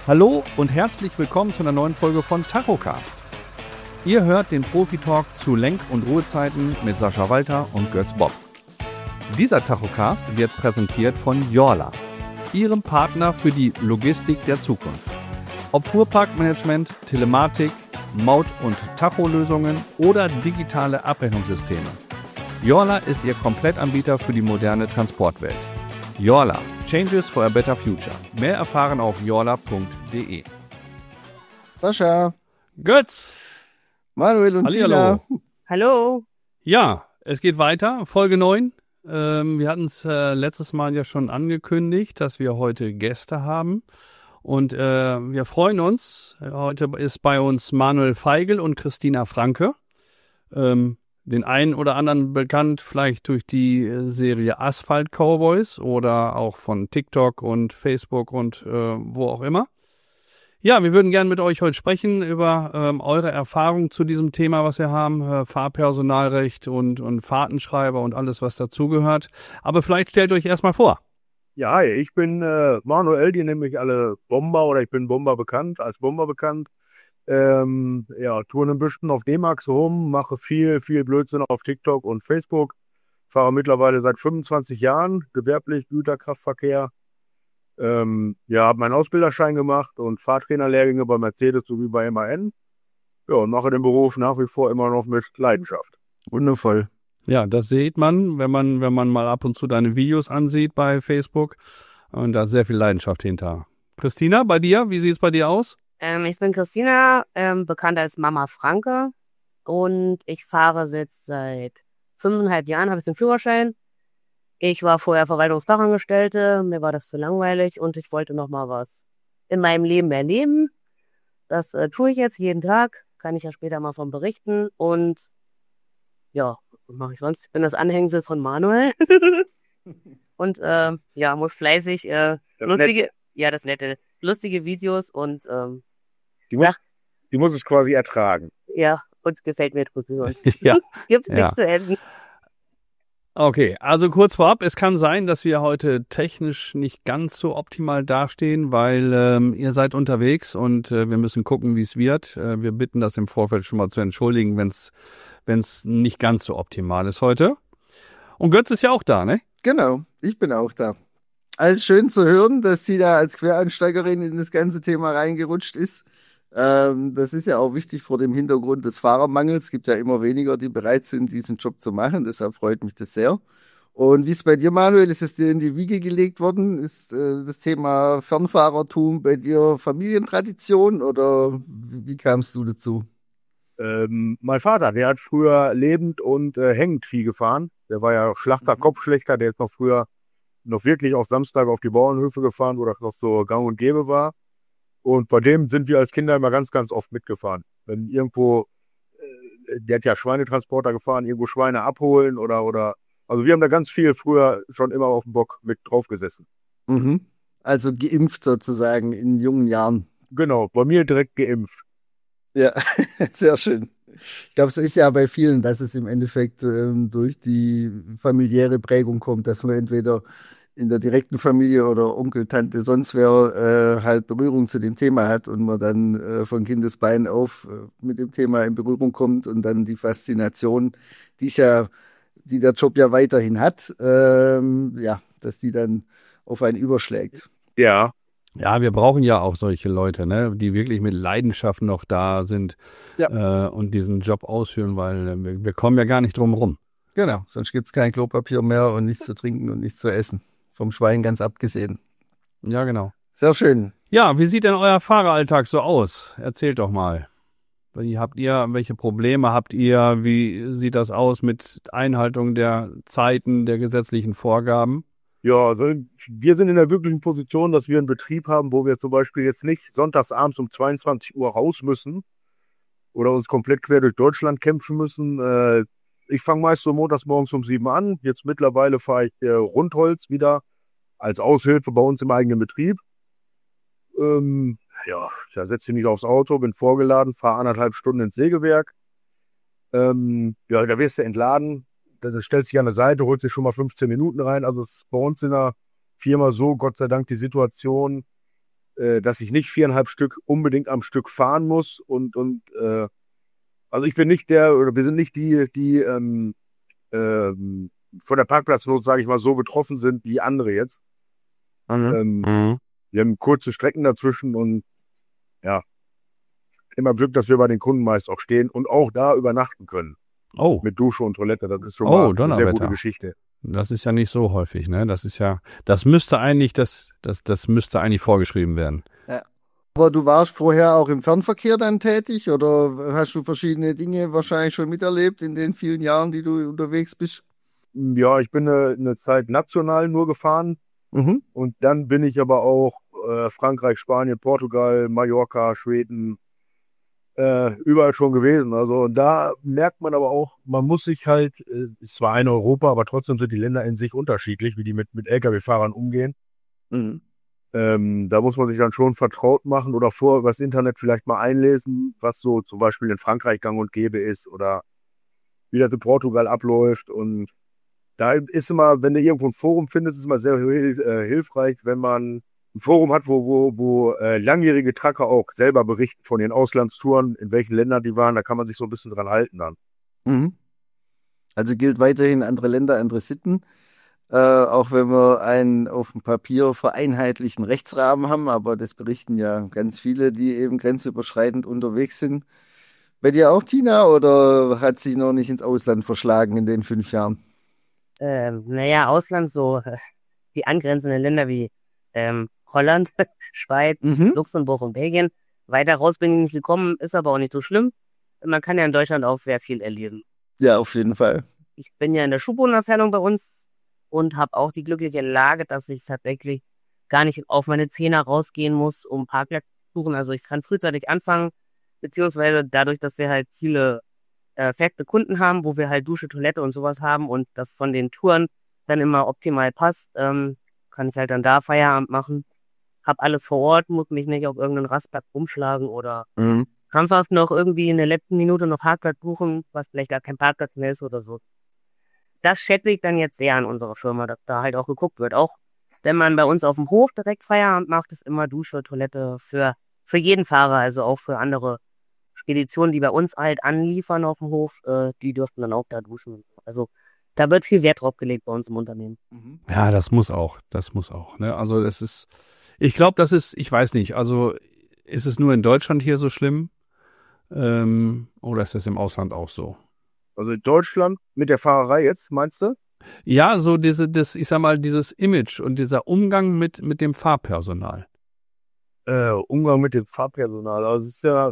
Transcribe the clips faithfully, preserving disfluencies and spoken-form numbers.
Hallo und herzlich willkommen zu einer neuen Folge von Tachocast. Ihr hört den Profi-Talk zu Lenk- und Ruhezeiten mit Sascha Walter und Götz Bob. Dieser Tachocast wird präsentiert von Jorla, Ihrem Partner für die Logistik der Zukunft. Ob Fuhrparkmanagement, Telematik, Maut- und Tacho-Lösungen oder digitale Abrechnungssysteme. Jorla ist Ihr Komplettanbieter für die moderne Transportwelt. Jorla, Changes for a better future. Mehr erfahren auf jorla punkt de. Sascha, Götz, Manuel und Hallihallo. Tina. Hallo. Ja, es geht weiter, Folge neun. Ähm, wir hatten es äh, letztes Mal ja schon angekündigt, dass wir heute Gäste haben. Und äh, wir freuen uns. Heute ist bei uns Manuel Feigl und Christina Franke. Ähm, den einen oder anderen bekannt vielleicht durch die äh, Serie Asphalt Cowboys oder auch von TikTok und Facebook und äh, wo auch immer. Ja, wir würden gerne mit euch heute sprechen über ähm, eure Erfahrungen zu diesem Thema, was wir haben, äh, Fahrpersonalrecht und, und Fahrtenschreiber und alles, was dazugehört. Aber vielleicht stellt euch erstmal vor. Ja, hi, ich bin äh, Manuel, die nennen mich alle Bomber oder ich bin Bomber bekannt, als Bomber bekannt. Ähm, ja, touren ein bisschen auf D-Max rum, mache viel, viel Blödsinn auf TikTok und Facebook. Fahre mittlerweile seit fünfundzwanzig Jahren, gewerblich, Güterkraftverkehr. Ähm, ja, habe meinen Ausbilderschein gemacht und Fahrtrainerlehrgänge bei Mercedes sowie bei M A N. Ja, und mache den Beruf nach wie vor immer noch mit Leidenschaft. Wundervoll. Ja, das sieht man, wenn man, wenn man mal ab und zu deine Videos ansieht bei Facebook. Und da ist sehr viel Leidenschaft hinter. Christina, bei dir, wie sieht es bei dir aus? Ähm, ich bin Christina, ähm, bekannt als Mama Franke. Und ich fahre jetzt seit fünfeinhalb Jahren, habe ich den Führerschein. Ich war vorher Verwaltungsfachangestellte, mir war das zu langweilig und ich wollte noch mal was in meinem Leben erleben. Das äh, tue ich jetzt jeden Tag, kann ich ja später mal von berichten. Und ja, was mache ich sonst? Ich bin das Anhängsel von Manuel. und äh, ja, muss fleißig äh, lustige, ja das nette, lustige Videos und ähm, Die muss, die muss ich quasi ertragen. ja, und gefällt mir sonst. Ja. Gibt's Ja. nichts zu essen. Okay, also kurz vorab, es kann sein, dass wir heute technisch nicht ganz so optimal dastehen, weil ähm, ihr seid unterwegs und äh, wir müssen gucken, wie es wird. Äh, wir bitten das im Vorfeld schon mal zu entschuldigen, wenn es wenn es nicht ganz so optimal ist heute. Und Götz ist ja auch da, ne? Genau, ich bin auch da. Also schön zu hören, dass sie da als Quereinsteigerin in das ganze Thema reingerutscht ist. Ähm, das ist ja auch wichtig vor dem Hintergrund des Fahrermangels. Es gibt ja immer weniger, die bereit sind, diesen Job zu machen. Deshalb freut mich das sehr. Und wie ist bei dir, Manuel? Ist es dir in die Wiege gelegt worden? Ist äh, das Thema Fernfahrertum bei dir Familientradition oder wie, wie kamst du dazu? Ähm, mein Vater, der hat früher lebend und äh, hängend Vieh gefahren. Der war ja Schlachter, Mhm. Kopfschlächter, der ist noch früher noch wirklich auf Samstag auf die Bauernhöfe gefahren, wo das noch so gang und gäbe war. Und bei dem sind wir als Kinder immer ganz, ganz oft mitgefahren. Wenn irgendwo, äh, der hat ja Schweinetransporter gefahren, irgendwo Schweine abholen oder, oder, also wir haben da ganz viel früher schon immer auf dem Bock mit drauf gesessen. Mhm. Also geimpft sozusagen in jungen Jahren. Genau, bei mir direkt geimpft. Ja, sehr schön. Ich glaube, es ist ja bei vielen, dass es im Endeffekt ähm, durch die familiäre Prägung kommt, dass man entweder in der direkten Familie oder Onkel, Tante, sonst wer äh, halt Berührung zu dem Thema hat und man dann äh, von Kindesbein auf äh, mit dem Thema in Berührung kommt und dann die Faszination, die ist ja, die der Job ja weiterhin hat, ähm, ja, dass die dann auf einen überschlägt. Ja, Ja, wir brauchen ja auch solche Leute, ne, die wirklich mit Leidenschaft noch da sind äh, und diesen Job ausführen, weil äh, wir, wir kommen ja gar nicht drum rum. Genau, sonst gibt's kein Klopapier mehr und nichts zu trinken und nichts zu essen. Vom Schwein ganz abgesehen. Ja, genau. Sehr schön. Ja, wie sieht denn euer Fahreralltag so aus? Erzählt doch mal. Wie habt ihr, welche Probleme habt ihr? Wie sieht das aus mit Einhaltung der Zeiten, der gesetzlichen Vorgaben? ja, also wir sind in der glücklichen Position, dass wir einen Betrieb haben, wo wir zum Beispiel jetzt nicht sonntags abends um zweiundzwanzig Uhr raus müssen oder uns komplett quer durch Deutschland kämpfen müssen. Äh, ich fange meist so montags morgens um sieben an. Jetzt mittlerweile fahre ich äh, Rundholz wieder als Aushilfe bei uns im eigenen Betrieb. Ähm, ja, da setze ich mich aufs Auto, bin vorgeladen, fahre anderthalb Stunden ins Sägewerk. Ähm, ja, da wirst du entladen. Da stellst dich an der Seite, holst dir schon mal fünfzehn Minuten rein. Also es ist bei uns in der Firma so, Gott sei Dank, die Situation, äh, dass ich nicht viereinhalb Stück unbedingt am Stück fahren muss und, und äh, also ich bin nicht der, oder wir sind nicht die, die ähm, ähm, von der Parkplatznot, sage ich mal, so betroffen sind wie andere jetzt. Mhm. Ähm, Mhm. wir haben kurze Strecken dazwischen und ja, immer Glück, dass wir bei den Kunden meist auch stehen und auch da übernachten können. Oh, Mit Dusche und Toilette. Das ist schon Oh, mal eine sehr Donnerwetter. gute Geschichte. das ist ja nicht so häufig, ne? Das ist ja, das müsste eigentlich, das, das, das müsste eigentlich vorgeschrieben werden. Aber du warst vorher auch im Fernverkehr dann tätig oder hast du verschiedene Dinge wahrscheinlich schon miterlebt in den vielen Jahren, die du unterwegs bist? Ja, ich bin eine, eine Zeit national nur gefahren Mhm. und dann bin ich aber auch äh, Frankreich, Spanien, Portugal, Mallorca, Schweden, äh, überall schon gewesen. Also und da merkt man aber auch, man muss sich halt, äh, ist zwar ein Europa, aber trotzdem sind die Länder in sich unterschiedlich, wie die mit, mit L K W-Fahrern umgehen. Mhm. Ähm, da muss man sich dann schon vertraut machen oder vor das Internet vielleicht mal einlesen, was so zum Beispiel in Frankreich gang und gäbe ist oder wie das in Portugal abläuft. Und da ist immer, wenn du irgendwo ein Forum findest, ist immer sehr hil äh, hilfreich, wenn man ein Forum hat, wo, wo, wo äh, langjährige Trucker auch selber berichten von ihren Auslandstouren, in welchen Ländern die waren. Da kann man sich so ein bisschen dran halten dann. Mhm. Also gilt weiterhin andere Länder, andere Sitten. Äh, auch wenn wir einen auf dem Papier vereinheitlichten Rechtsrahmen haben, aber das berichten ja ganz viele, die eben grenzüberschreitend unterwegs sind. Bei dir auch, Tina, oder hat sich noch nicht ins Ausland verschlagen in den fünf Jahren? Ähm, naja, Ausland, so äh, die angrenzenden Länder wie ähm, Holland, Schweiz, Mhm. Luxemburg und Belgien. Weiter raus bin ich nicht gekommen, ist aber auch nicht so schlimm. Man kann ja in Deutschland auch sehr viel erleben. Ja, auf jeden Fall. Ich bin ja in der Schuhbodenabteilung bei uns und habe auch die glückliche Lage, dass ich tatsächlich gar nicht auf meine Zehner rausgehen muss, um Parkplatz zu suchen. Also ich kann frühzeitig anfangen, beziehungsweise dadurch, dass wir halt viele äh, feste Kunden haben, wo wir halt Dusche, Toilette und sowas haben und das von den Touren dann immer optimal passt, ähm, kann ich halt dann da Feierabend machen. Hab alles vor Ort, muss mich nicht auf irgendeinen Rastplatz rumschlagen oder Mhm. krampfhaft noch irgendwie in der letzten Minute noch Parkplatz buchen, was vielleicht gar kein Parkplatz mehr ist oder so. Das schätze ich dann jetzt sehr an unserer Firma, dass da halt auch geguckt wird. Auch wenn man bei uns auf dem Hof direkt Feierabend macht, ist immer Dusche, Toilette für, für jeden Fahrer, also auch für andere Speditionen, die bei uns halt anliefern auf dem Hof, äh, die dürften dann auch da duschen. Also da wird viel Wert drauf gelegt bei uns im Unternehmen. Mhm. Ja, das muss auch, das muss auch, ne? Also das ist, ich glaube, das ist, ich weiß nicht, also ist es nur in Deutschland hier so schlimm? Ähm, oder ist das im Ausland auch so? Also in Deutschland mit der Fahrerei jetzt, meinst du? Ja, so diese, das, ich sag mal, dieses Image und dieser Umgang mit, mit dem Fahrpersonal. Äh, Umgang mit dem Fahrpersonal. Also es ist ja,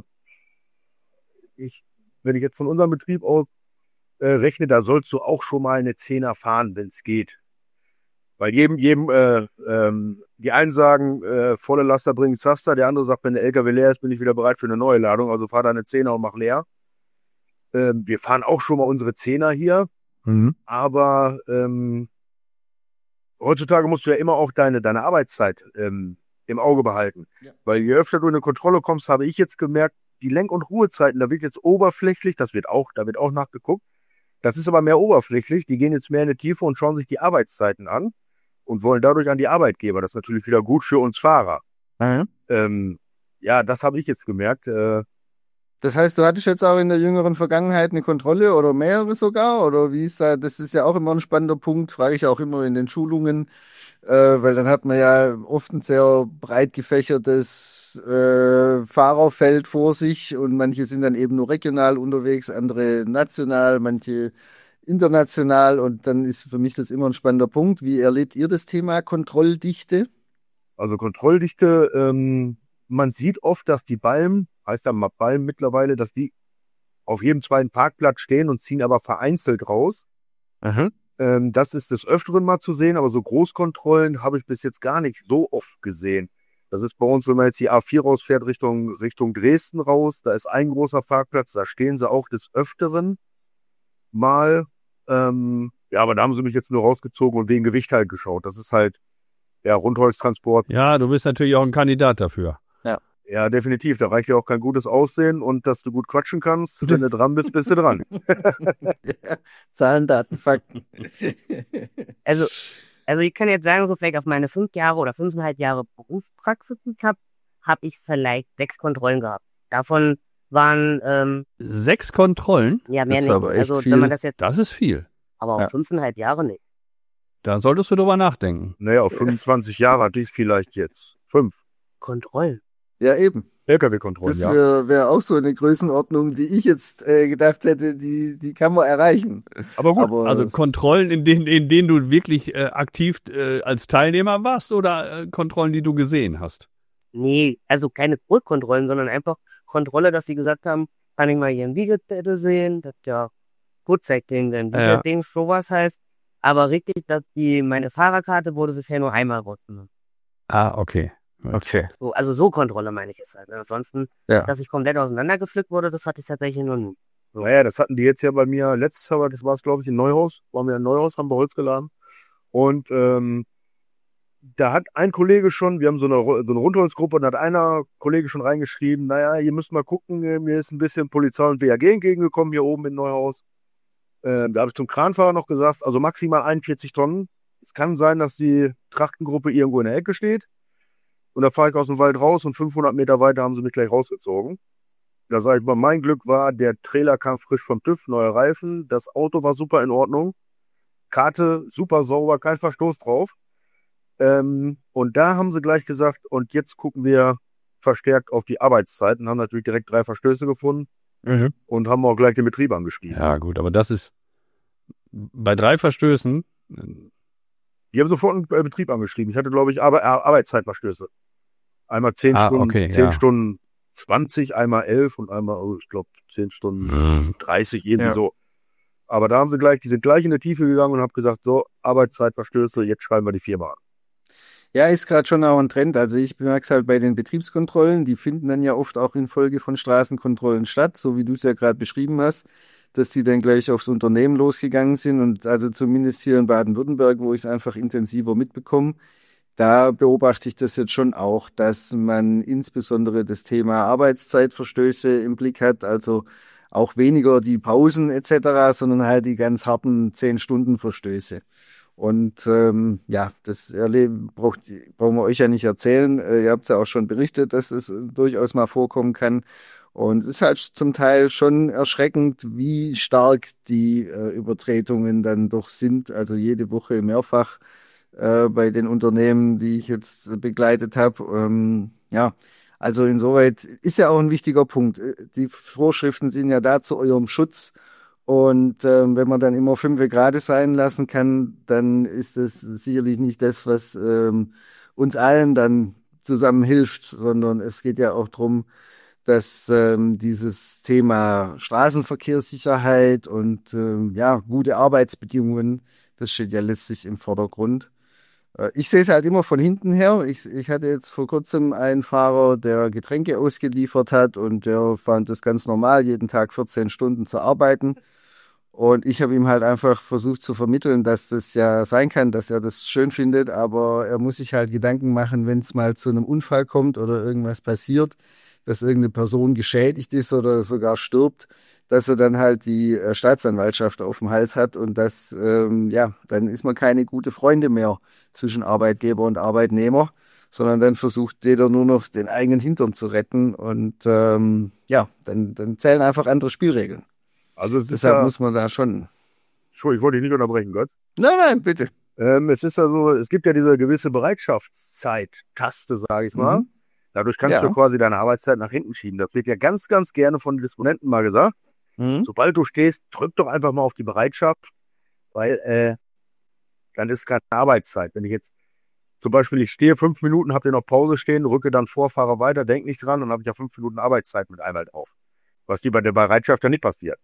ich, wenn ich jetzt von unserem Betrieb aus äh, rechne, da sollst du auch schon mal eine Zehner fahren, wenn es geht. Weil jedem, jedem, äh, ähm, die einen sagen, äh, volle Laster bringen Zaster, der andere sagt, wenn der L K W leer ist, bin ich wieder bereit für eine neue Ladung, also fahr da eine Zehner und mach leer. Ähm, wir fahren auch schon mal unsere Zehner hier, Mhm. aber ähm, heutzutage musst du ja immer auch deine, deine Arbeitszeit ähm, im Auge behalten. Ja. Weil je öfter du in eine Kontrolle kommst, habe ich jetzt gemerkt, die Lenk- und Ruhezeiten, da wird jetzt oberflächlich, das wird auch, da wird auch nachgeguckt. Das ist aber mehr oberflächlich, die gehen jetzt mehr in die Tiefe und schauen sich die Arbeitszeiten an und wollen dadurch an die Arbeitgeber. Das ist natürlich wieder gut für uns Fahrer. Mhm. Ähm, ja, das habe ich jetzt gemerkt. Äh, Das heißt, du hattest jetzt auch in der jüngeren Vergangenheit eine Kontrolle oder mehrere sogar? Oder wie ist da, das ist ja auch immer ein spannender Punkt, frage ich auch immer in den Schulungen, äh, weil dann hat man ja oft ein sehr breit gefächertes äh, Fahrerfeld vor sich und manche sind dann eben nur regional unterwegs, andere national, manche international und dann ist für mich das immer ein spannender Punkt. Wie erlebt ihr das Thema Kontrolldichte? also Kontrolldichte, ähm, man sieht oft, dass die Ballen, heißt ja mal Ballen mittlerweile, dass die auf jedem zweiten Parkplatz stehen und ziehen aber vereinzelt raus. Aha. Ähm, das ist des Öfteren mal zu sehen, aber so Großkontrollen habe ich bis jetzt gar nicht so oft gesehen. Das ist bei uns, wenn man jetzt die A vier rausfährt, Richtung, Richtung Dresden raus, da ist ein großer Parkplatz, da stehen sie auch des Öfteren mal. Ähm, ja, aber da haben sie mich jetzt nur rausgezogen und wegen Gewicht halt geschaut. Das ist halt, ja, Rundholztransport. Ja, du bist natürlich auch ein Kandidat dafür. Ja, definitiv. Da reicht ja auch kein gutes Aussehen und dass du gut quatschen kannst. Wenn du dran bist, bist du dran. Ja, Zahlen, Daten, Fakten. Also, also ich kann jetzt sagen, so vielleicht auf meine fünf Jahre oder fünfeinhalb Jahre Berufspraxis, die ich habe, habe ich vielleicht sechs Kontrollen gehabt. Davon waren, ähm, Sechs Kontrollen? ja, Das mehr ist nicht. aber echt Also, viel. wenn man das jetzt, Das ist viel. aber auf Ja. fünfeinhalb Jahre nicht. Da solltest du drüber nachdenken. Naja, auf fünfundzwanzig Jahre hatte ich vielleicht jetzt. Fünf. Kontrollen. Ja, eben. L K W-Kontrollen, Das ja. wäre wär auch so eine Größenordnung, die ich jetzt äh, gedacht hätte, die, die kann man erreichen. Aber gut, Aber Also Kontrollen, in denen, in denen du wirklich äh, aktiv äh, als Teilnehmer warst oder äh, Kontrollen, die du gesehen hast? Nee, also keine Rückkontrollen, sondern einfach Kontrolle, dass sie gesagt haben, kann ich mal hier ein Wiegezettel sehen, das ja gut zeigt den, den Ja. Ding, sowas heißt. Aber richtig, dass die, meine Fahrerkarte wurde bisher nur einmal rausgenommen. Ah, okay. okay. So, also so Kontrolle meine ich jetzt halt. Ansonsten, Ja. dass ich komplett auseinandergepflückt wurde, das hatte ich tatsächlich noch nie. Naja, das hatten die jetzt ja bei mir letztes Jahr, das war es glaube ich in Neuhaus, waren wir in Neuhaus, haben wir Holz geladen. Und ähm, da hat ein Kollege schon, wir haben so eine, so eine Rundholzgruppe, und da hat einer Kollege schon reingeschrieben, naja, ihr müsst mal gucken, äh, mir ist ein bisschen Polizei und B A G entgegengekommen hier oben in Neuhaus. Äh, da habe ich zum Kranfahrer noch gesagt, also maximal einundvierzig Tonnen. Es kann sein, dass die Trachtengruppe irgendwo in der Ecke steht. Und da fahre ich aus dem Wald raus und fünfhundert Meter weiter haben sie mich gleich rausgezogen. Da sage ich mal, mein Glück war, der Trailer kam frisch vom TÜV, neue Reifen, das Auto war super in Ordnung, Karte super sauber, kein Verstoß drauf. Ähm, und da haben sie gleich gesagt, und jetzt gucken wir verstärkt auf die Arbeitszeiten, haben natürlich direkt drei Verstöße gefunden und haben auch gleich den Betrieb angeschrieben. Ja, gut, aber das ist bei drei Verstößen. Die haben sofort einen äh, Betrieb angeschrieben. Ich hatte, glaube ich, Ar Ar Arbeitszeitverstöße. Einmal zehn Ah, Stunden, okay, zehn ja. Stunden zwanzig, einmal elf und einmal, oh, ich glaube, zehn Stunden dreißig, irgendwie Ja. so. Aber da haben sie gleich, die sind gleich in die Tiefe gegangen und haben gesagt, so, Arbeitszeitverstöße, jetzt schreiben wir die Firma an. Ja, ist gerade schon auch ein Trend. Also ich bemerke es halt bei den Betriebskontrollen, die finden dann ja oft auch in Folge von Straßenkontrollen statt, so wie du es ja gerade beschrieben hast, dass die dann gleich aufs Unternehmen losgegangen sind. Und also zumindest hier in Baden-Württemberg, wo ich es einfach intensiver mitbekomme, da beobachte ich das jetzt schon auch, dass man insbesondere das Thema Arbeitszeitverstöße im Blick hat, also auch weniger die Pausen et cetera, sondern halt die ganz harten zehn-Stunden-Verstöße. Und ähm, ja, das erleben braucht, brauchen wir euch ja nicht erzählen. Äh, ihr habt es ja auch schon berichtet, dass es äh, durchaus mal vorkommen kann. Und es ist halt zum Teil schon erschreckend, wie stark die äh, Übertretungen dann doch sind. Also jede Woche mehrfach äh, bei den Unternehmen, die ich jetzt begleitet habe. Ähm, ja, also insoweit ist ja auch ein wichtiger Punkt. Äh, Die Vorschriften sind ja da zu eurem Schutz. Und ähm, wenn man dann immer fünf Grad sein lassen kann, dann ist das sicherlich nicht das, was ähm, uns allen dann zusammen hilft, sondern es geht ja auch drum, dass ähm, dieses Thema Straßenverkehrssicherheit und ähm, ja gute Arbeitsbedingungen, das steht ja letztlich im Vordergrund. Äh, ich sehe es halt immer von hinten her. Ich, ich hatte jetzt vor kurzem einen Fahrer, der Getränke ausgeliefert hat und der fand es ganz normal, jeden Tag vierzehn Stunden zu arbeiten. Und ich habe ihm halt einfach versucht zu vermitteln, dass das ja sein kann, dass er das schön findet, aber er muss sich halt Gedanken machen, wenn es mal zu einem Unfall kommt oder irgendwas passiert, dass irgendeine Person geschädigt ist oder sogar stirbt, dass er dann halt die äh, Staatsanwaltschaft auf dem Hals hat und das, ähm, ja, dann ist man keine gute Freunde mehr zwischen Arbeitgeber und Arbeitnehmer, sondern dann versucht jeder nur noch den eigenen Hintern zu retten und ähm, ja, dann, dann zählen einfach andere Spielregeln. Also es ist Deshalb ja, muss man da schon. Entschuldigung, ich wollte dich nicht unterbrechen, Gott. Nein, nein, bitte. Ähm, es ist ja so, es gibt ja diese gewisse Bereitschaftszeit-Taste, sage ich mal. Mhm. Dadurch kannst Ja. du quasi deine Arbeitszeit nach hinten schieben. Das wird ja ganz, ganz gerne von Disponenten mal gesagt. Mhm. Sobald du stehst, drück doch einfach mal auf die Bereitschaft, weil äh, dann ist keine Arbeitszeit. Wenn ich jetzt zum Beispiel, ich stehe fünf Minuten, habe noch Pause stehen, rücke dann vor, fahre weiter, denk nicht dran, dann habe ich ja fünf Minuten Arbeitszeit mit einmal drauf. Was die bei der Bereitschaft ja nicht passiert.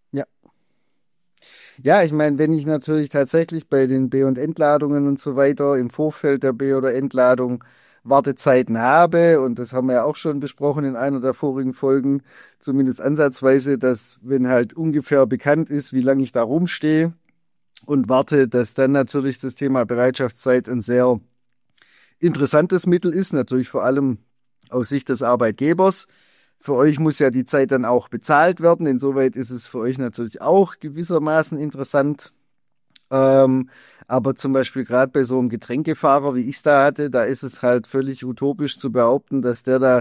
Ja, ich meine, wenn ich natürlich tatsächlich bei den B- und Entladungen und so weiter im Vorfeld der B- oder Entladung Wartezeiten habe, und das haben wir ja auch schon besprochen in einer der vorigen Folgen, zumindest ansatzweise, dass wenn halt ungefähr bekannt ist, wie lange ich da rumstehe und warte, dass dann natürlich das Thema Bereitschaftszeit ein sehr interessantes Mittel ist, natürlich vor allem aus Sicht des Arbeitgebers. Für euch muss ja die Zeit dann auch bezahlt werden. Insoweit ist es für euch natürlich auch gewissermaßen interessant. Ähm, aber zum Beispiel gerade bei so einem Getränkefahrer, wie ich es da hatte, da ist es halt völlig utopisch zu behaupten, dass der da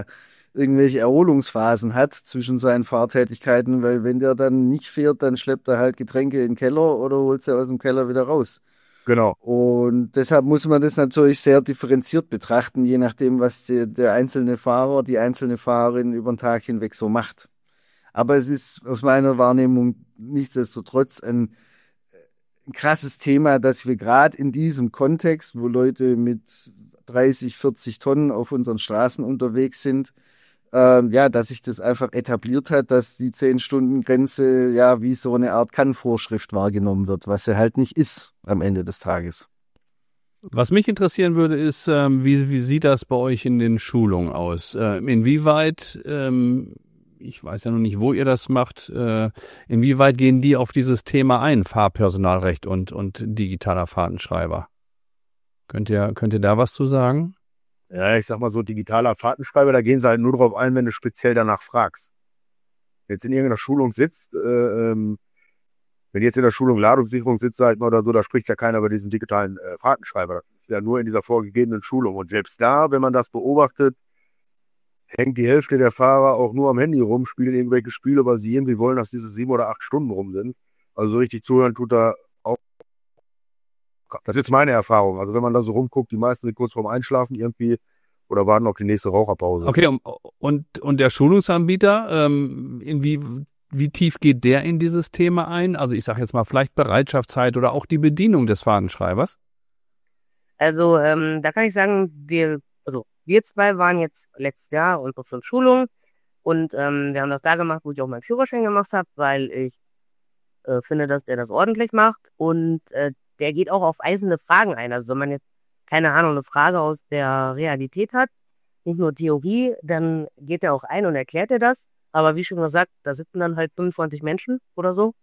irgendwelche Erholungsphasen hat zwischen seinen Fahrtätigkeiten, weil wenn der dann nicht fährt, dann schleppt er halt Getränke in den Keller oder holt sie aus dem Keller wieder raus. Genau. Und deshalb muss man das natürlich sehr differenziert betrachten, je nachdem, was die, der einzelne Fahrer, die einzelne Fahrerin über den Tag hinweg so macht. Aber es ist aus meiner Wahrnehmung nichtsdestotrotz ein, ein krasses Thema, dass wir gerade in diesem Kontext, wo Leute mit dreißig, vierzig Tonnen auf unseren Straßen unterwegs sind, äh, ja, dass sich das einfach etabliert hat, dass die zehn-Stunden-Grenze ja wie so eine Art Kann-Vorschrift wahrgenommen wird, was sie halt nicht ist am Ende des Tages. Was mich interessieren würde, ist, ähm, wie, wie sieht das bei euch in den Schulungen aus? Äh, inwieweit, ähm, ich weiß ja noch nicht, wo ihr das macht, äh, inwieweit gehen die auf dieses Thema ein, Fahrpersonalrecht und, und digitaler Fahrtenschreiber? Könnt ihr, könnt ihr da was zu sagen? Ja, ich sag mal so, digitaler Fahrtenschreiber, da gehen sie halt nur drauf ein, wenn du speziell danach fragst. Jetzt in irgendeiner Schulung sitzt, äh, ähm, wenn jetzt in der Schulung Ladungssicherung sitzt halt mal oder so, da spricht ja keiner über diesen digitalen äh, Fahrtenschreiber. Das ist ja nur in dieser vorgegebenen Schulung. Und selbst da, wenn man das beobachtet, hängt die Hälfte der Fahrer auch nur am Handy rum, spielen irgendwelche Spiele, weil sie irgendwie wollen, dass diese sieben oder acht Stunden rum sind. Also so richtig zuhören tut da auch. Das ist meine Erfahrung. Also wenn man da so rumguckt, die meisten sind kurz vorm Einschlafen irgendwie oder warten auf die nächste Raucherpause. Okay, und, und, und der Schulungsanbieter, ähm, inwie, wie tief geht der in dieses Thema ein? Also ich sage jetzt mal vielleicht Bereitschaftszeit oder auch die Bedienung des Fahrtenschreibers? Also ähm, da kann ich sagen, wir, also wir zwei waren jetzt letztes Jahr und auf so einer Schulung und ähm, wir haben das da gemacht, wo ich auch meinen Führerschein gemacht habe, weil ich äh, finde, dass der das ordentlich macht und äh, der geht auch auf eisende Fragen ein. Also wenn man jetzt, keine Ahnung, eine Frage aus der Realität hat, nicht nur Theorie, dann geht er auch ein und erklärt er das. Aber wie schon gesagt, da sitzen dann halt fünfundzwanzig Menschen oder so.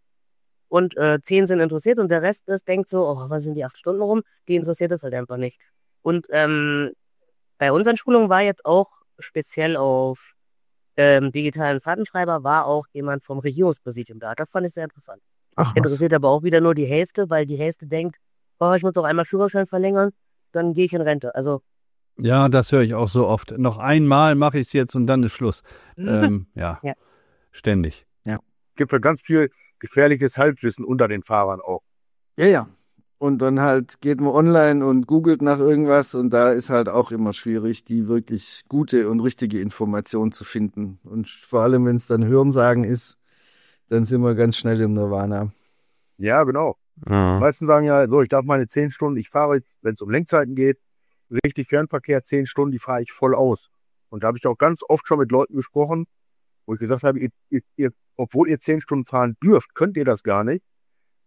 Und äh, zehn sind interessiert und der Rest ist, denkt so, oh, was sind die acht Stunden rum? Die interessiert es halt einfach nicht. Und ähm, bei unseren Schulungen war jetzt auch speziell auf ähm, digitalen Fahrtenschreiber war auch jemand vom Regierungspräsidium da. Das fand ich sehr interessant. Ach, Interessiert aber auch wieder nur die Hälfte, weil die Hälfte denkt, oh, ich muss doch einmal Führerschein verlängern, dann gehe ich in Rente. Also Ja, das höre ich auch so oft. Noch einmal mache ich es jetzt und dann ist Schluss. ähm, ja. Ja. Ständig. Gibt ja ganz viel gefährliches Halbwissen unter den Fahrern auch. Ja, ja. Und dann halt geht man online und googelt nach irgendwas und da ist halt auch immer schwierig, die wirklich gute und richtige Information zu finden. Und vor allem, wenn es dann Hörensagen ist, dann sind wir ganz schnell im Nirvana. Ja, genau. Ja. Die meisten sagen ja, so, ich darf meine zehn Stunden, ich fahre, wenn es um Lenkzeiten geht, richtig Fernverkehr, zehn Stunden, die fahre ich voll aus. Und da habe ich auch ganz oft schon mit Leuten gesprochen, wo ich gesagt habe, ihr, ihr, ihr, obwohl ihr zehn Stunden fahren dürft, könnt ihr das gar nicht.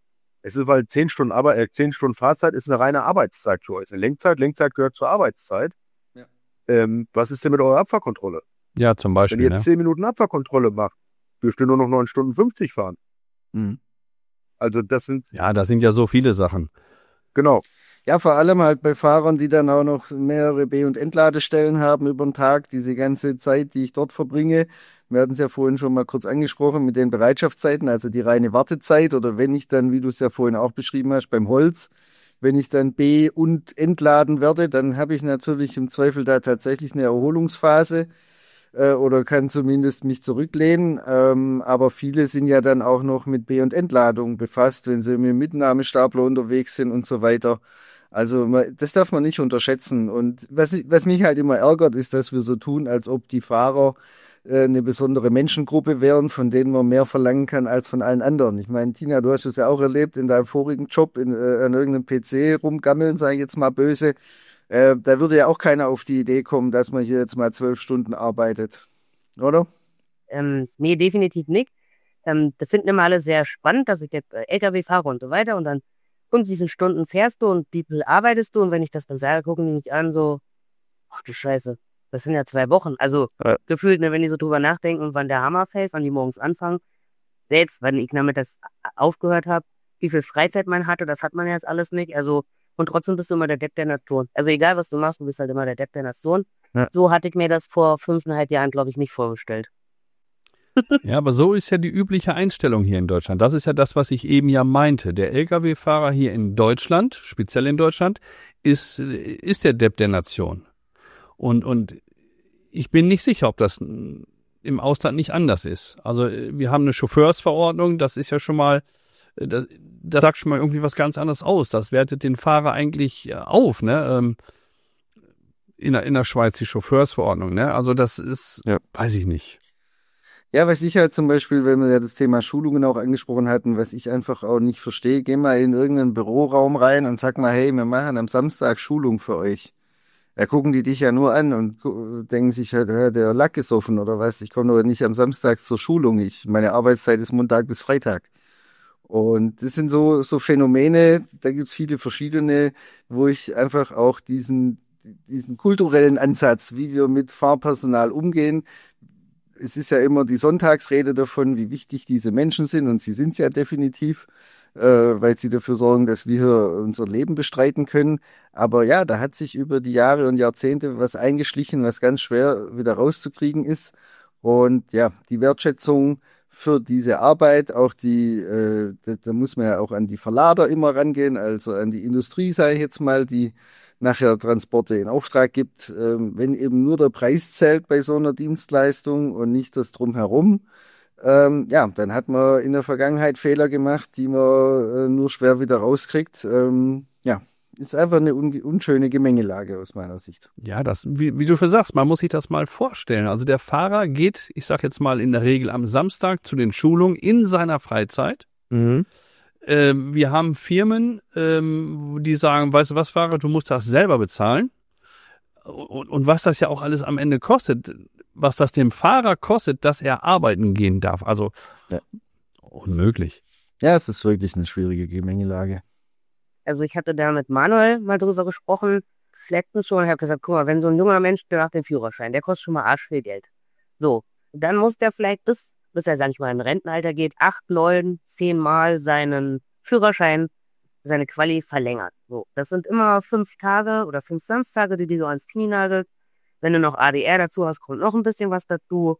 Es ist, weil zehn Stunden, aber äh, zehn Stunden Fahrzeit ist eine reine Arbeitszeit für euch. Ist eine Lenkzeit, Lenkzeit gehört zur Arbeitszeit. Ja. Ähm, was ist denn mit eurer Abfahrkontrolle? Ja, zum Wenn Beispiel. ihr jetzt Ne? zehn Minuten Abfahrkontrolle macht, dürft ihr nur noch neun Stunden fünfzig fahren. Mhm. Also das sind, Ja, das sind ja so viele Sachen. genau. Ja, vor allem halt bei Fahrern, die dann auch noch mehrere B- und Entladestellen haben über den Tag, diese ganze Zeit, die ich dort verbringe. Wir hatten es ja vorhin schon mal kurz angesprochen mit den Bereitschaftszeiten, also die reine Wartezeit oder wenn ich dann, wie du es ja vorhin auch beschrieben hast, beim Holz, wenn ich dann B- und entladen werde, dann habe ich natürlich im Zweifel da tatsächlich eine Erholungsphase äh, oder kann zumindest mich zurücklehnen. Ähm, aber viele sind ja dann auch noch mit B- und Entladung befasst, wenn sie mit dem Mitnahmestapler unterwegs sind und so weiter. Also man, das darf man nicht unterschätzen. Und was, ich- was mich halt immer ärgert, ist, dass wir so tun, als ob die Fahrer äh, eine besondere Menschengruppe wären, von denen man mehr verlangen kann als von allen anderen. Ich meine, Tina, du hast es ja auch erlebt in deinem vorigen Job, in, äh, an irgendeinem P C rumgammeln, sage ich jetzt mal böse. Äh, da würde ja auch keiner auf die Idee kommen, dass man hier jetzt mal zwölf Stunden arbeitet. Oder? ähm, nee, definitiv nicht. Ähm, das finden immer alle sehr spannend, dass ich jetzt äh, L K W fahre und so weiter und dann, und wie viele Stunden fährst du und wie viel arbeitest du und wenn ich das dann sage, gucken die mich an so, ach du Scheiße, das sind ja zwei Wochen. Also Ja. gefühlt, ne, wenn die so drüber nachdenken, wann der Hammer fällt, wann die morgens anfangen, selbst wenn ich damit das aufgehört habe, wie viel Freizeit man hatte, das hat man jetzt alles nicht. Also und trotzdem bist du immer der Depp der Nation. Also egal, was du machst, du bist halt immer der Depp der Nation. Ja. So hatte ich mir das vor fünfeinhalb Jahren, glaube ich, nicht vorgestellt. Ja, aber so ist ja die übliche Einstellung hier in Deutschland. Das ist ja das, was ich eben ja meinte. Der L K W-Fahrer hier in Deutschland, speziell in Deutschland, ist, ist der Depp der Nation. Und, und ich bin nicht sicher, ob das im Ausland nicht anders ist. Also wir haben eine Chauffeursverordnung, das ist ja schon mal, das, das sagt schon mal irgendwie was ganz anderes aus. Das wertet den Fahrer eigentlich auf, ne? In der, in der Schweiz die Chauffeursverordnung, ne? Also das ist, ja. Weiß ich nicht. Ja, was ich halt zum Beispiel, wenn wir ja das Thema Schulungen auch angesprochen hatten, was ich einfach auch nicht verstehe, geh mal in irgendeinen Büroraum rein und sag mal, hey, wir machen am Samstag Schulung für euch. Da gucken die dich ja nur an und denken sich halt, ja, der Lack ist offen oder was, ich komme aber nicht am Samstag zur Schulung. Ich, meine Arbeitszeit ist Montag bis Freitag. Und das sind so, so Phänomene, da gibt's viele verschiedene, wo ich einfach auch diesen, diesen kulturellen Ansatz, wie wir mit Fahrpersonal umgehen. Es ist ja immer die Sonntagsrede davon, wie wichtig diese Menschen sind, und sie sind es ja definitiv, äh, weil sie dafür sorgen, dass wir hier unser Leben bestreiten können. Aber ja, da hat sich über die Jahre und Jahrzehnte was eingeschlichen, was ganz schwer wieder rauszukriegen ist. Und ja, die Wertschätzung für diese Arbeit, auch die, äh, da, da muss man ja auch an die Verlader immer rangehen, also an die Industrie, sage ich jetzt mal, die nachher Transporte in Auftrag gibt. Ähm, wenn eben nur der Preis zählt bei so einer Dienstleistung und nicht das Drumherum, ähm, ja, dann hat man in der Vergangenheit Fehler gemacht, die man äh, nur schwer wieder rauskriegt. Ähm, ja, ist einfach eine un unschöne Gemengelage aus meiner Sicht. Ja, das, wie, wie du schon sagst, man muss sich das mal vorstellen. Also der Fahrer geht, ich sag jetzt mal in der Regel am Samstag zu den Schulungen in seiner Freizeit. Mhm. Ähm, wir haben Firmen, ähm, die sagen, weißt du was, Fahrer, du musst das selber bezahlen. Und, und was das ja auch alles am Ende kostet, was das dem Fahrer kostet, dass er arbeiten gehen darf. Also ja. Unmöglich. Ja, es ist wirklich eine schwierige Gemengelage. Also ich hatte da mit Manuel mal drüber gesprochen, letztens schon, ich habe gesagt, guck mal, wenn so ein junger Mensch, der macht den Führerschein, der kostet schon mal arsch viel Geld. So, dann muss der vielleicht bis, bis er, sag ich mal, in Rentenalter geht, acht, neun, zehn Mal seinen Führerschein, seine Quali verlängern. So, das sind immer fünf Tage oder fünf Samstage, die du ans Knie nagelst. Wenn du noch A D R dazu hast, kommt noch ein bisschen was dazu.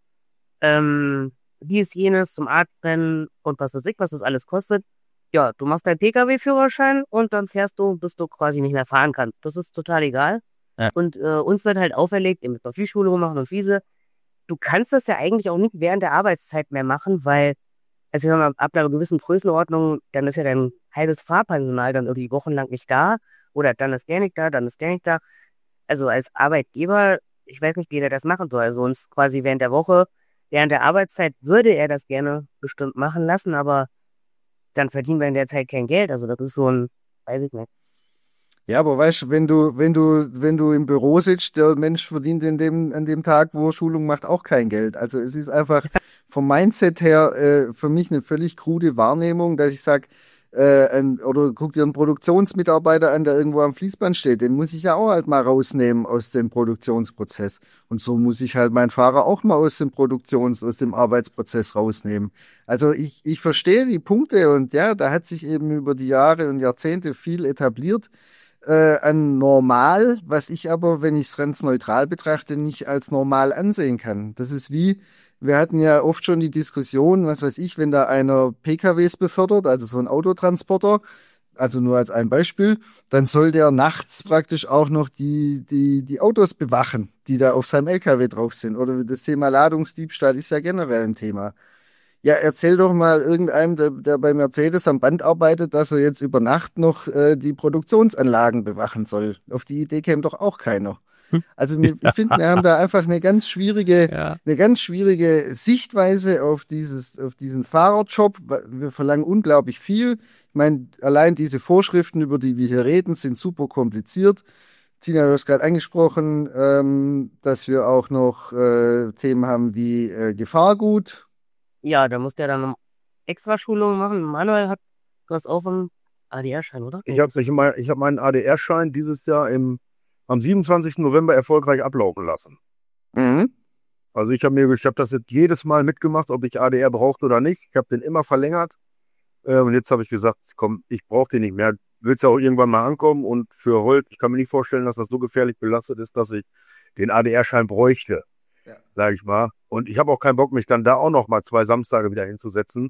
Ähm, dies, jenes zum Arztrennen und was weiß ich, was das alles kostet. Ja, du machst deinen Pkw-Führerschein und dann fährst du, bis du quasi nicht mehr fahren kannst. Das ist total egal. Ja. Und äh, uns wird halt auferlegt, mit der Viehschule machen und Wiese, du kannst das ja eigentlich auch nicht während der Arbeitszeit mehr machen, weil, also wenn man ab einer gewissen Größenordnung, dann ist ja dein halbes Fahrpersonal dann irgendwie wochenlang nicht da oder dann ist der nicht da, dann ist der nicht da. Also als Arbeitgeber, ich weiß nicht, wie der das machen soll. Also uns quasi während der Woche, während der Arbeitszeit würde er das gerne bestimmt machen lassen, aber dann verdienen wir in der Zeit kein Geld. Also das ist so ein, weiß ich nicht. Ja, aber weißt du, wenn du, wenn du, wenn du im Büro sitzt, der Mensch verdient in dem, an dem Tag, wo er Schulung macht, auch kein Geld. Also es ist einfach vom Mindset her äh, für mich eine völlig krude Wahrnehmung, dass ich sag, äh, ein, oder guck dir einen Produktionsmitarbeiter an, der irgendwo am Fließband steht, den muss ich ja auch halt mal rausnehmen aus dem Produktionsprozess. Und so muss ich halt meinen Fahrer auch mal aus dem Produktions-, aus dem Arbeitsprozess rausnehmen. Also ich, ich verstehe die Punkte und ja, da hat sich eben über die Jahre und Jahrzehnte viel etabliert äh, an normal, was ich aber, wenn ich es ganz neutral betrachte, nicht als normal ansehen kann. Das ist wie, wir hatten ja oft schon die Diskussion, was weiß ich, wenn da einer P K Ws befördert, also so ein Autotransporter, also nur als ein Beispiel, dann soll der nachts praktisch auch noch die, die, die Autos bewachen, die da auf seinem L K W drauf sind. Oder das Thema Ladungsdiebstahl ist ja generell ein Thema. Ja, erzähl doch mal irgendeinem, der, der bei Mercedes am Band arbeitet, dass er jetzt über Nacht noch äh, die Produktionsanlagen bewachen soll. Auf die Idee käme doch auch keiner. Also wir, ich finde, wir haben da einfach eine ganz schwierige, Ja. eine ganz schwierige Sichtweise auf dieses, auf diesen Fahrerjob. Wir verlangen unglaublich viel. Ich meine, allein diese Vorschriften, über die wir hier reden, sind super kompliziert. Tina, du hast gerade angesprochen, ähm, dass wir auch noch äh, Themen haben wie äh, Gefahrgut. Ja, da muss der dann extra Schulungen machen. Manuel hat was auf dem A D R-Schein, oder? Ich habe ich mein, ich hab meinen A D R-Schein dieses Jahr im, am siebenundzwanzigsten November erfolgreich ablaufen lassen. Mhm. Also ich habe mir, ich habe das jetzt jedes Mal mitgemacht, ob ich A D R brauchte oder nicht. Ich habe den immer verlängert. Äh, und jetzt habe ich gesagt, komm, ich brauche den nicht mehr. Willst ja auch irgendwann mal ankommen. Und für Holt, ich kann mir nicht vorstellen, dass das so gefährlich belastet ist, dass ich den A D R-Schein bräuchte. Ja. Sag ich mal. Und ich habe auch keinen Bock, mich dann da auch noch mal zwei Samstage wieder hinzusetzen.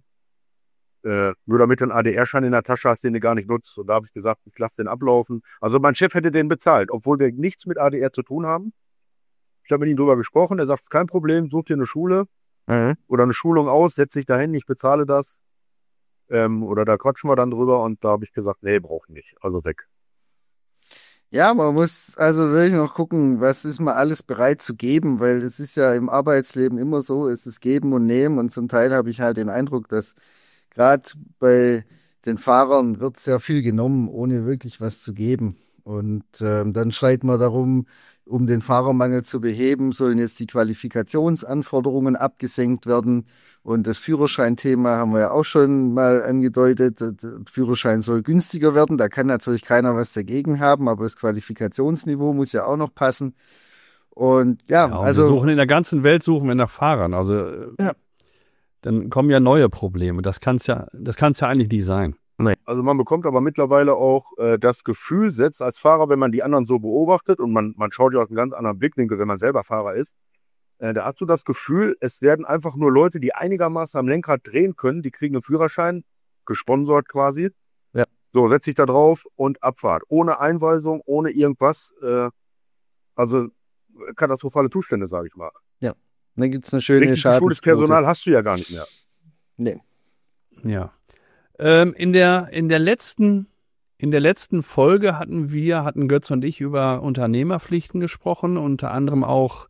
Äh, nur damit du einen A D R-Schein in der Tasche hast, den du gar nicht nutzt. Und da habe ich gesagt, ich lasse den ablaufen. Also mein Chef hätte den bezahlt, obwohl wir nichts mit A D R zu tun haben. Ich habe mit ihm drüber gesprochen. Er sagt, es ist kein Problem, such dir eine Schule Mhm. oder eine Schulung aus, setz dich dahin, ich bezahle das. Ähm, oder da quatschen wir dann drüber und da habe ich gesagt, nee, brauch ich nicht. Also weg. Ja, man muss also wirklich noch gucken, was ist man alles bereit zu geben, weil es ist ja im Arbeitsleben immer so, es ist Geben und Nehmen und zum Teil habe ich halt den Eindruck, dass gerade bei den Fahrern wird sehr viel genommen, ohne wirklich was zu geben. Und ähm, dann schreit man darum, um den Fahrermangel zu beheben, sollen jetzt die Qualifikationsanforderungen abgesenkt werden. Und das Führerscheinthema haben wir ja auch schon mal angedeutet. Der Führerschein soll günstiger werden. Da kann natürlich keiner was dagegen haben, aber das Qualifikationsniveau muss ja auch noch passen. Und ja, Ja, und also wir suchen in der ganzen Welt suchen wir nach Fahrern. Also äh, Ja. dann kommen ja neue Probleme. Das kann's ja, das kann's ja eigentlich nicht sein. Also man bekommt aber mittlerweile auch äh, das Gefühl, selbst als Fahrer, wenn man die anderen so beobachtet und man, man schaut ja aus einem ganz anderen Blickwinkel, wenn man selber Fahrer ist, äh, da hast du das Gefühl, es werden einfach nur Leute, die einigermaßen am Lenkrad drehen können, die kriegen einen Führerschein, gesponsert quasi. Ja. So, setz dich da drauf und Abfahrt. Ohne Einweisung, ohne irgendwas. Äh, also katastrophale Zustände, sage ich mal. dann gibt's eine schöne Richtig geschultes Schadensquote. Personal hast du ja gar nicht mehr. Nee. Ja. Ähm, in der, in der letzten, in der letzten Folge hatten wir, hatten Götz und ich über Unternehmerpflichten gesprochen, unter anderem auch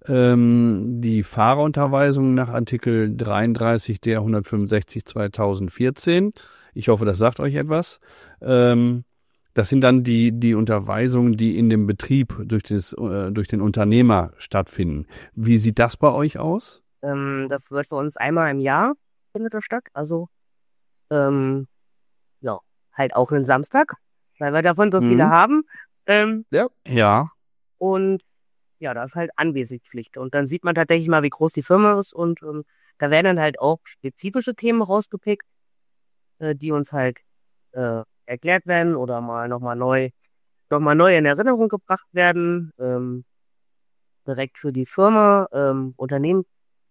ähm, die Fahrerunterweisung nach Artikel dreiunddreißig der hundertfünfundsechzig zweitausendvierzehn. Ich hoffe, das sagt euch etwas. Ähm, das sind dann die, die Unterweisungen, die in dem Betrieb durch, das, äh, durch den Unternehmer stattfinden. Wie sieht das bei euch aus? Ähm, das wird für uns einmal im Jahr findet das statt. Also, ähm, ja, halt auch einen Samstag, weil wir davon so viele Mhm. haben. Ähm, Ja. und ja, da ist halt Anwesenheitspflicht. Und dann sieht man tatsächlich mal, wie groß die Firma ist. Und ähm, da werden dann halt auch spezifische Themen rausgepickt, äh, die uns halt äh, erklärt werden oder mal nochmal neu, noch mal neu in Erinnerung gebracht werden. Ähm, direkt für die Firma, ähm, Unternehmen,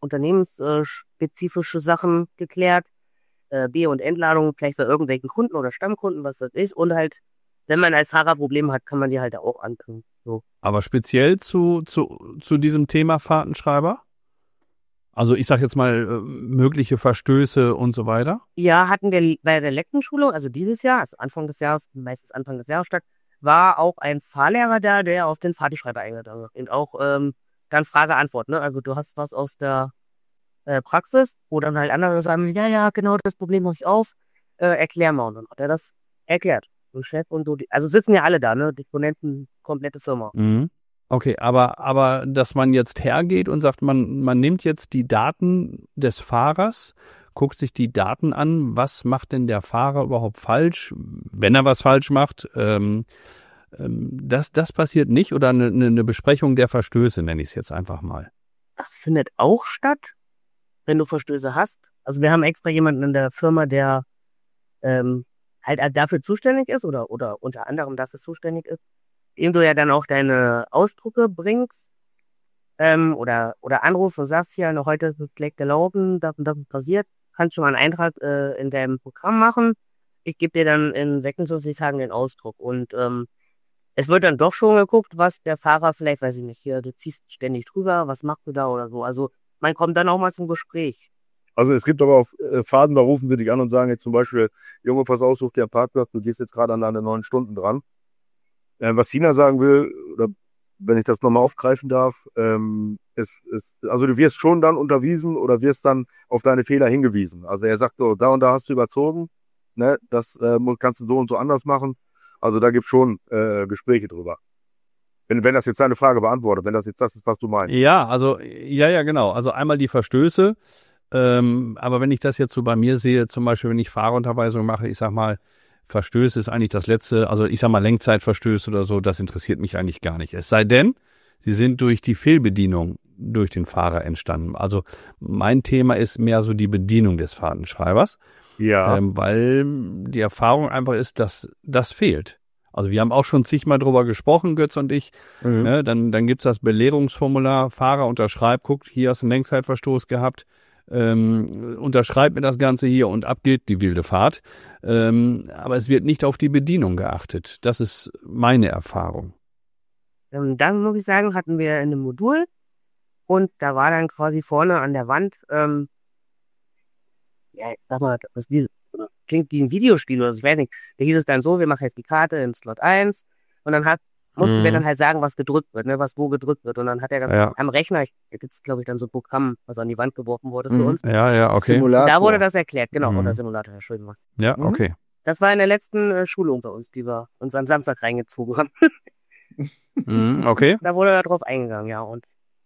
unternehmensspezifische Sachen geklärt. Äh, B- und Entladungen vielleicht für irgendwelchen Kunden oder Stammkunden, was das ist. Und halt, wenn man als Fahrer Probleme hat, kann man die halt auch anbringen. So. Aber speziell zu, zu, zu diesem Thema Fahrtenschreiber? Also ich sag jetzt mal äh, mögliche Verstöße und so weiter. Ja, hatten wir bei der Lektenschulung, also dieses Jahr, also Anfang des Jahres, meistens Anfang des Jahres statt, war auch ein Fahrlehrer da, der auf den Fahrtenschreiber eingegangen ist. Und auch ähm, dann Frage-Antwort, ne? Also du hast was aus der äh, Praxis, wo dann halt andere sagen, ja, ja, genau, das Problem habe ich auch, äh, erklär mal. Und dann hat er das erklärt. Und Chef und du, also sitzen ja alle da, ne? Disponenten, komplette Firma. Mhm. Okay, aber, aber dass man jetzt hergeht und sagt, man, man nimmt jetzt die Daten des Fahrers, guckt sich die Daten an, was macht denn der Fahrer überhaupt falsch, wenn er was falsch macht, ähm, ähm, das, das passiert nicht oder eine, eine Besprechung der Verstöße, nenne ich es jetzt einfach mal. Das findet auch statt, wenn du Verstöße hast. Also wir haben extra jemanden in der Firma, der ähm, halt dafür zuständig ist oder oder unter anderem dafür zuständig ist, indem du ja dann auch deine Ausdrucke bringst ähm, oder oder anrufst und sagst, ja, noch heute ist es schlecht gelaufen, das und das ist passiert, kannst schon mal einen Eintrag äh, in deinem Programm machen. Ich gebe dir dann in sechsundvierzig Tagen den Ausdruck und ähm, es wird dann doch schon geguckt, was der Fahrer vielleicht, weiß ich nicht, hier, du ziehst ständig drüber, was machst du da oder so. Also man kommt dann auch mal zum Gespräch. Also es gibt aber auch äh, Fahrten, da rufen sie dich an und sagen jetzt zum Beispiel, Junge, pass auf, such dir einen Parkplatz, du gehst jetzt gerade an deine neun Stunden dran. Äh, was Sina sagen will, oder wenn ich das nochmal aufgreifen darf, ähm, ist, ist, also du wirst schon dann unterwiesen oder wirst dann auf deine Fehler hingewiesen. Also er sagt so, da und da hast du überzogen, ne, das äh, kannst du so und so anders machen. Also da gibt's schon äh, Gespräche drüber. Wenn, wenn das jetzt deine Frage beantwortet, wenn das jetzt das ist, was du meinst. Ja, also, ja, ja, genau. Also einmal die Verstöße. Ähm, aber wenn ich das jetzt so bei mir sehe, zum Beispiel, wenn ich Fahrerunterweisung mache, ich sag mal, Verstöße ist eigentlich das letzte, also ich sag mal Lenkzeitverstöße oder so, das interessiert mich eigentlich gar nicht. Es sei denn, sie sind durch die Fehlbedienung durch den Fahrer entstanden. Also mein Thema ist mehr so die Bedienung des Fahrtenschreibers, Ja. ähm, weil die Erfahrung einfach ist, dass das fehlt. Also wir haben auch schon zigmal drüber gesprochen, Götz und ich. Mhm. Ne, dann dann gibt's das Belehrungsformular, Fahrer unterschreibt, guckt, hier hast du einen Lenkzeitverstoß gehabt. Ähm, unterschreibt mir das Ganze hier und ab gilt die wilde Fahrt. Ähm, aber es wird nicht auf die Bedienung geachtet. Das ist meine Erfahrung. Ähm, dann muss ich sagen, hatten wir ein Modul und da war dann quasi vorne an der Wand, ähm, ja, sag mal, das wie, klingt wie ein Videospiel oder so, ich weiß nicht. Da hieß es dann so, wir machen jetzt die Karte in Slot eins und dann hat, mussten wir Mhm. dann halt sagen, was gedrückt wird, ne, was wo gedrückt wird. Und dann hat er das Ja. am Rechner, ich, da gibt's, glaube ich, dann so ein Programm, was an die Wand geworfen wurde für Mhm. uns. Ja, ja, okay. Und Simulator. da wurde das erklärt, genau, Mhm. oder Simulator, Entschuldigung. Ja, Mhm. okay. Das war in der letzten äh, Schulung bei uns, die wir uns am Samstag reingezogen haben. Mhm, okay. Da wurde da drauf eingegangen, ja. Und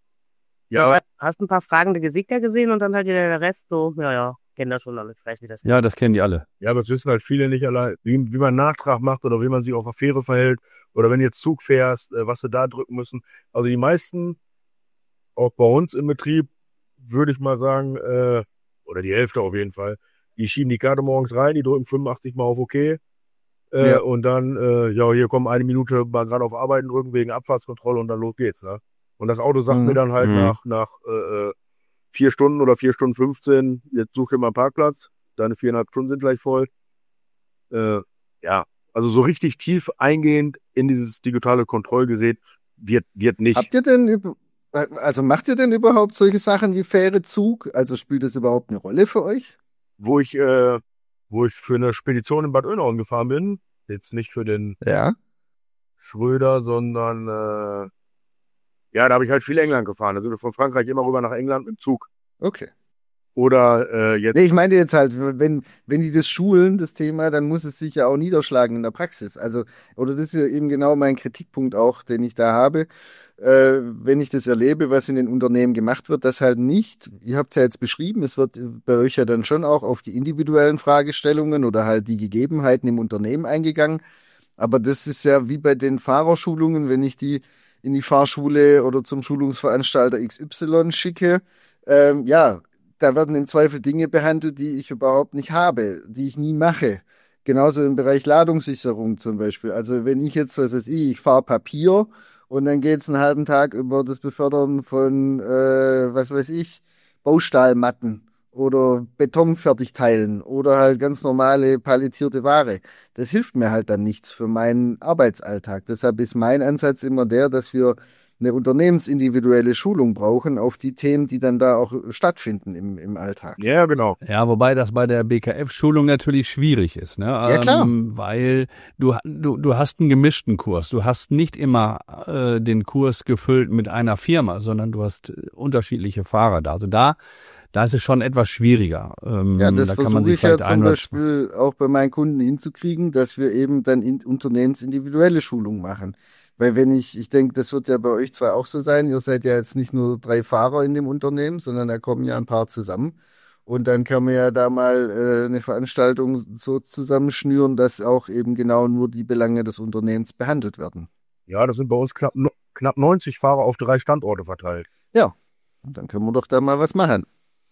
Ja, hast ein paar fragende Gesichter gesehen und dann halt der Rest so, ja, ja, kennen das schon alles, ich weiß nicht, das. Ja, das kennen die alle. ja, aber es wissen halt viele nicht allein, wie, wie man Nachtrag macht oder wie man sich auf der Fähre verhält oder wenn du jetzt Zug fährst, äh, was sie da drücken müssen. Also die meisten, auch bei uns im Betrieb, würde ich mal sagen, äh, oder die Hälfte auf jeden Fall, die schieben die Karte morgens rein, die drücken fünfundachtzig Mal auf OK. Äh, Ja. Und dann, äh, ja, hier kommen eine Minute mal gerade auf Arbeiten drücken wegen Abfahrtskontrolle und dann los geht's. Ne? Und das Auto sagt Mhm. mir dann halt Mhm. nach, nach äh, vier Stunden oder vier Stunden fünfzehn, jetzt suche ich mal einen Parkplatz, deine viereinhalb Stunden sind gleich voll. Äh, ja, also so richtig tief eingehend in dieses digitale Kontrollgerät wird, wird nicht. Habt ihr denn, üb- also macht ihr denn überhaupt solche Sachen wie Fähre, Zug? Also spielt das überhaupt eine Rolle für euch? Wo ich, äh, wo ich für eine Spedition in Bad Oeynhausen gefahren bin, jetzt nicht für den Ja. Schröder, sondern äh, ja, da habe ich halt viel England gefahren. Da sind wir von Frankreich immer rüber nach England mit dem Zug. Okay. Oder äh, jetzt, Nee, ich meinte jetzt halt, wenn, wenn die das schulen, das Thema, dann muss es sich ja auch niederschlagen in der Praxis. Also, oder das ist ja eben genau mein Kritikpunkt auch, den ich da habe. Äh, wenn ich das erlebe, was in den Unternehmen gemacht wird, das halt nicht, ihr habt ja jetzt beschrieben, es wird bei euch ja dann schon auch auf die individuellen Fragestellungen oder halt die Gegebenheiten im Unternehmen eingegangen. Aber das ist ja wie bei den Fahrerschulungen, wenn ich die in die Fahrschule oder zum Schulungsveranstalter X Y schicke, ähm, ja, da werden im Zweifel Dinge behandelt, die ich überhaupt nicht habe, die ich nie mache. Genauso im Bereich Ladungssicherung zum Beispiel. Also wenn ich jetzt, was weiß ich, ich fahre Papier und dann geht's einen halben Tag über das Befördern von, äh, was weiß ich, Baustahlmatten oder Betonfertigteilen oder halt ganz normale palettierte Ware. Das hilft mir halt dann nichts für meinen Arbeitsalltag. Deshalb ist mein Ansatz immer der, dass wir eine unternehmensindividuelle Schulung brauchen auf die Themen, die dann da auch stattfinden im, im Alltag. ja, genau. Ja, wobei das bei der B K F-Schulung natürlich schwierig ist, ne? Ja, klar. Ähm, weil du, du, du hast einen gemischten Kurs. Du hast nicht immer äh, den Kurs gefüllt mit einer Firma, sondern du hast äh, unterschiedliche Fahrer da. Also da, da ist es schon etwas schwieriger. Ähm, Ja, das da kann man versuche sich ich ja vielleicht ein zum oder Beispiel auch bei meinen Kunden hinzukriegen, dass wir eben dann in, unternehmensindividuelle Schulung machen. Weil wenn ich, ich denke, das wird ja bei euch zwar auch so sein, ihr seid ja jetzt nicht nur drei Fahrer in dem Unternehmen, sondern da kommen ja ein paar zusammen. Und dann kann man ja da mal äh, eine Veranstaltung so zusammenschnüren, dass auch eben genau nur die Belange des Unternehmens behandelt werden. Ja, das sind bei uns knapp, no- knapp neunzig Fahrer auf drei Standorte verteilt. Ja, und dann können wir doch da mal was machen.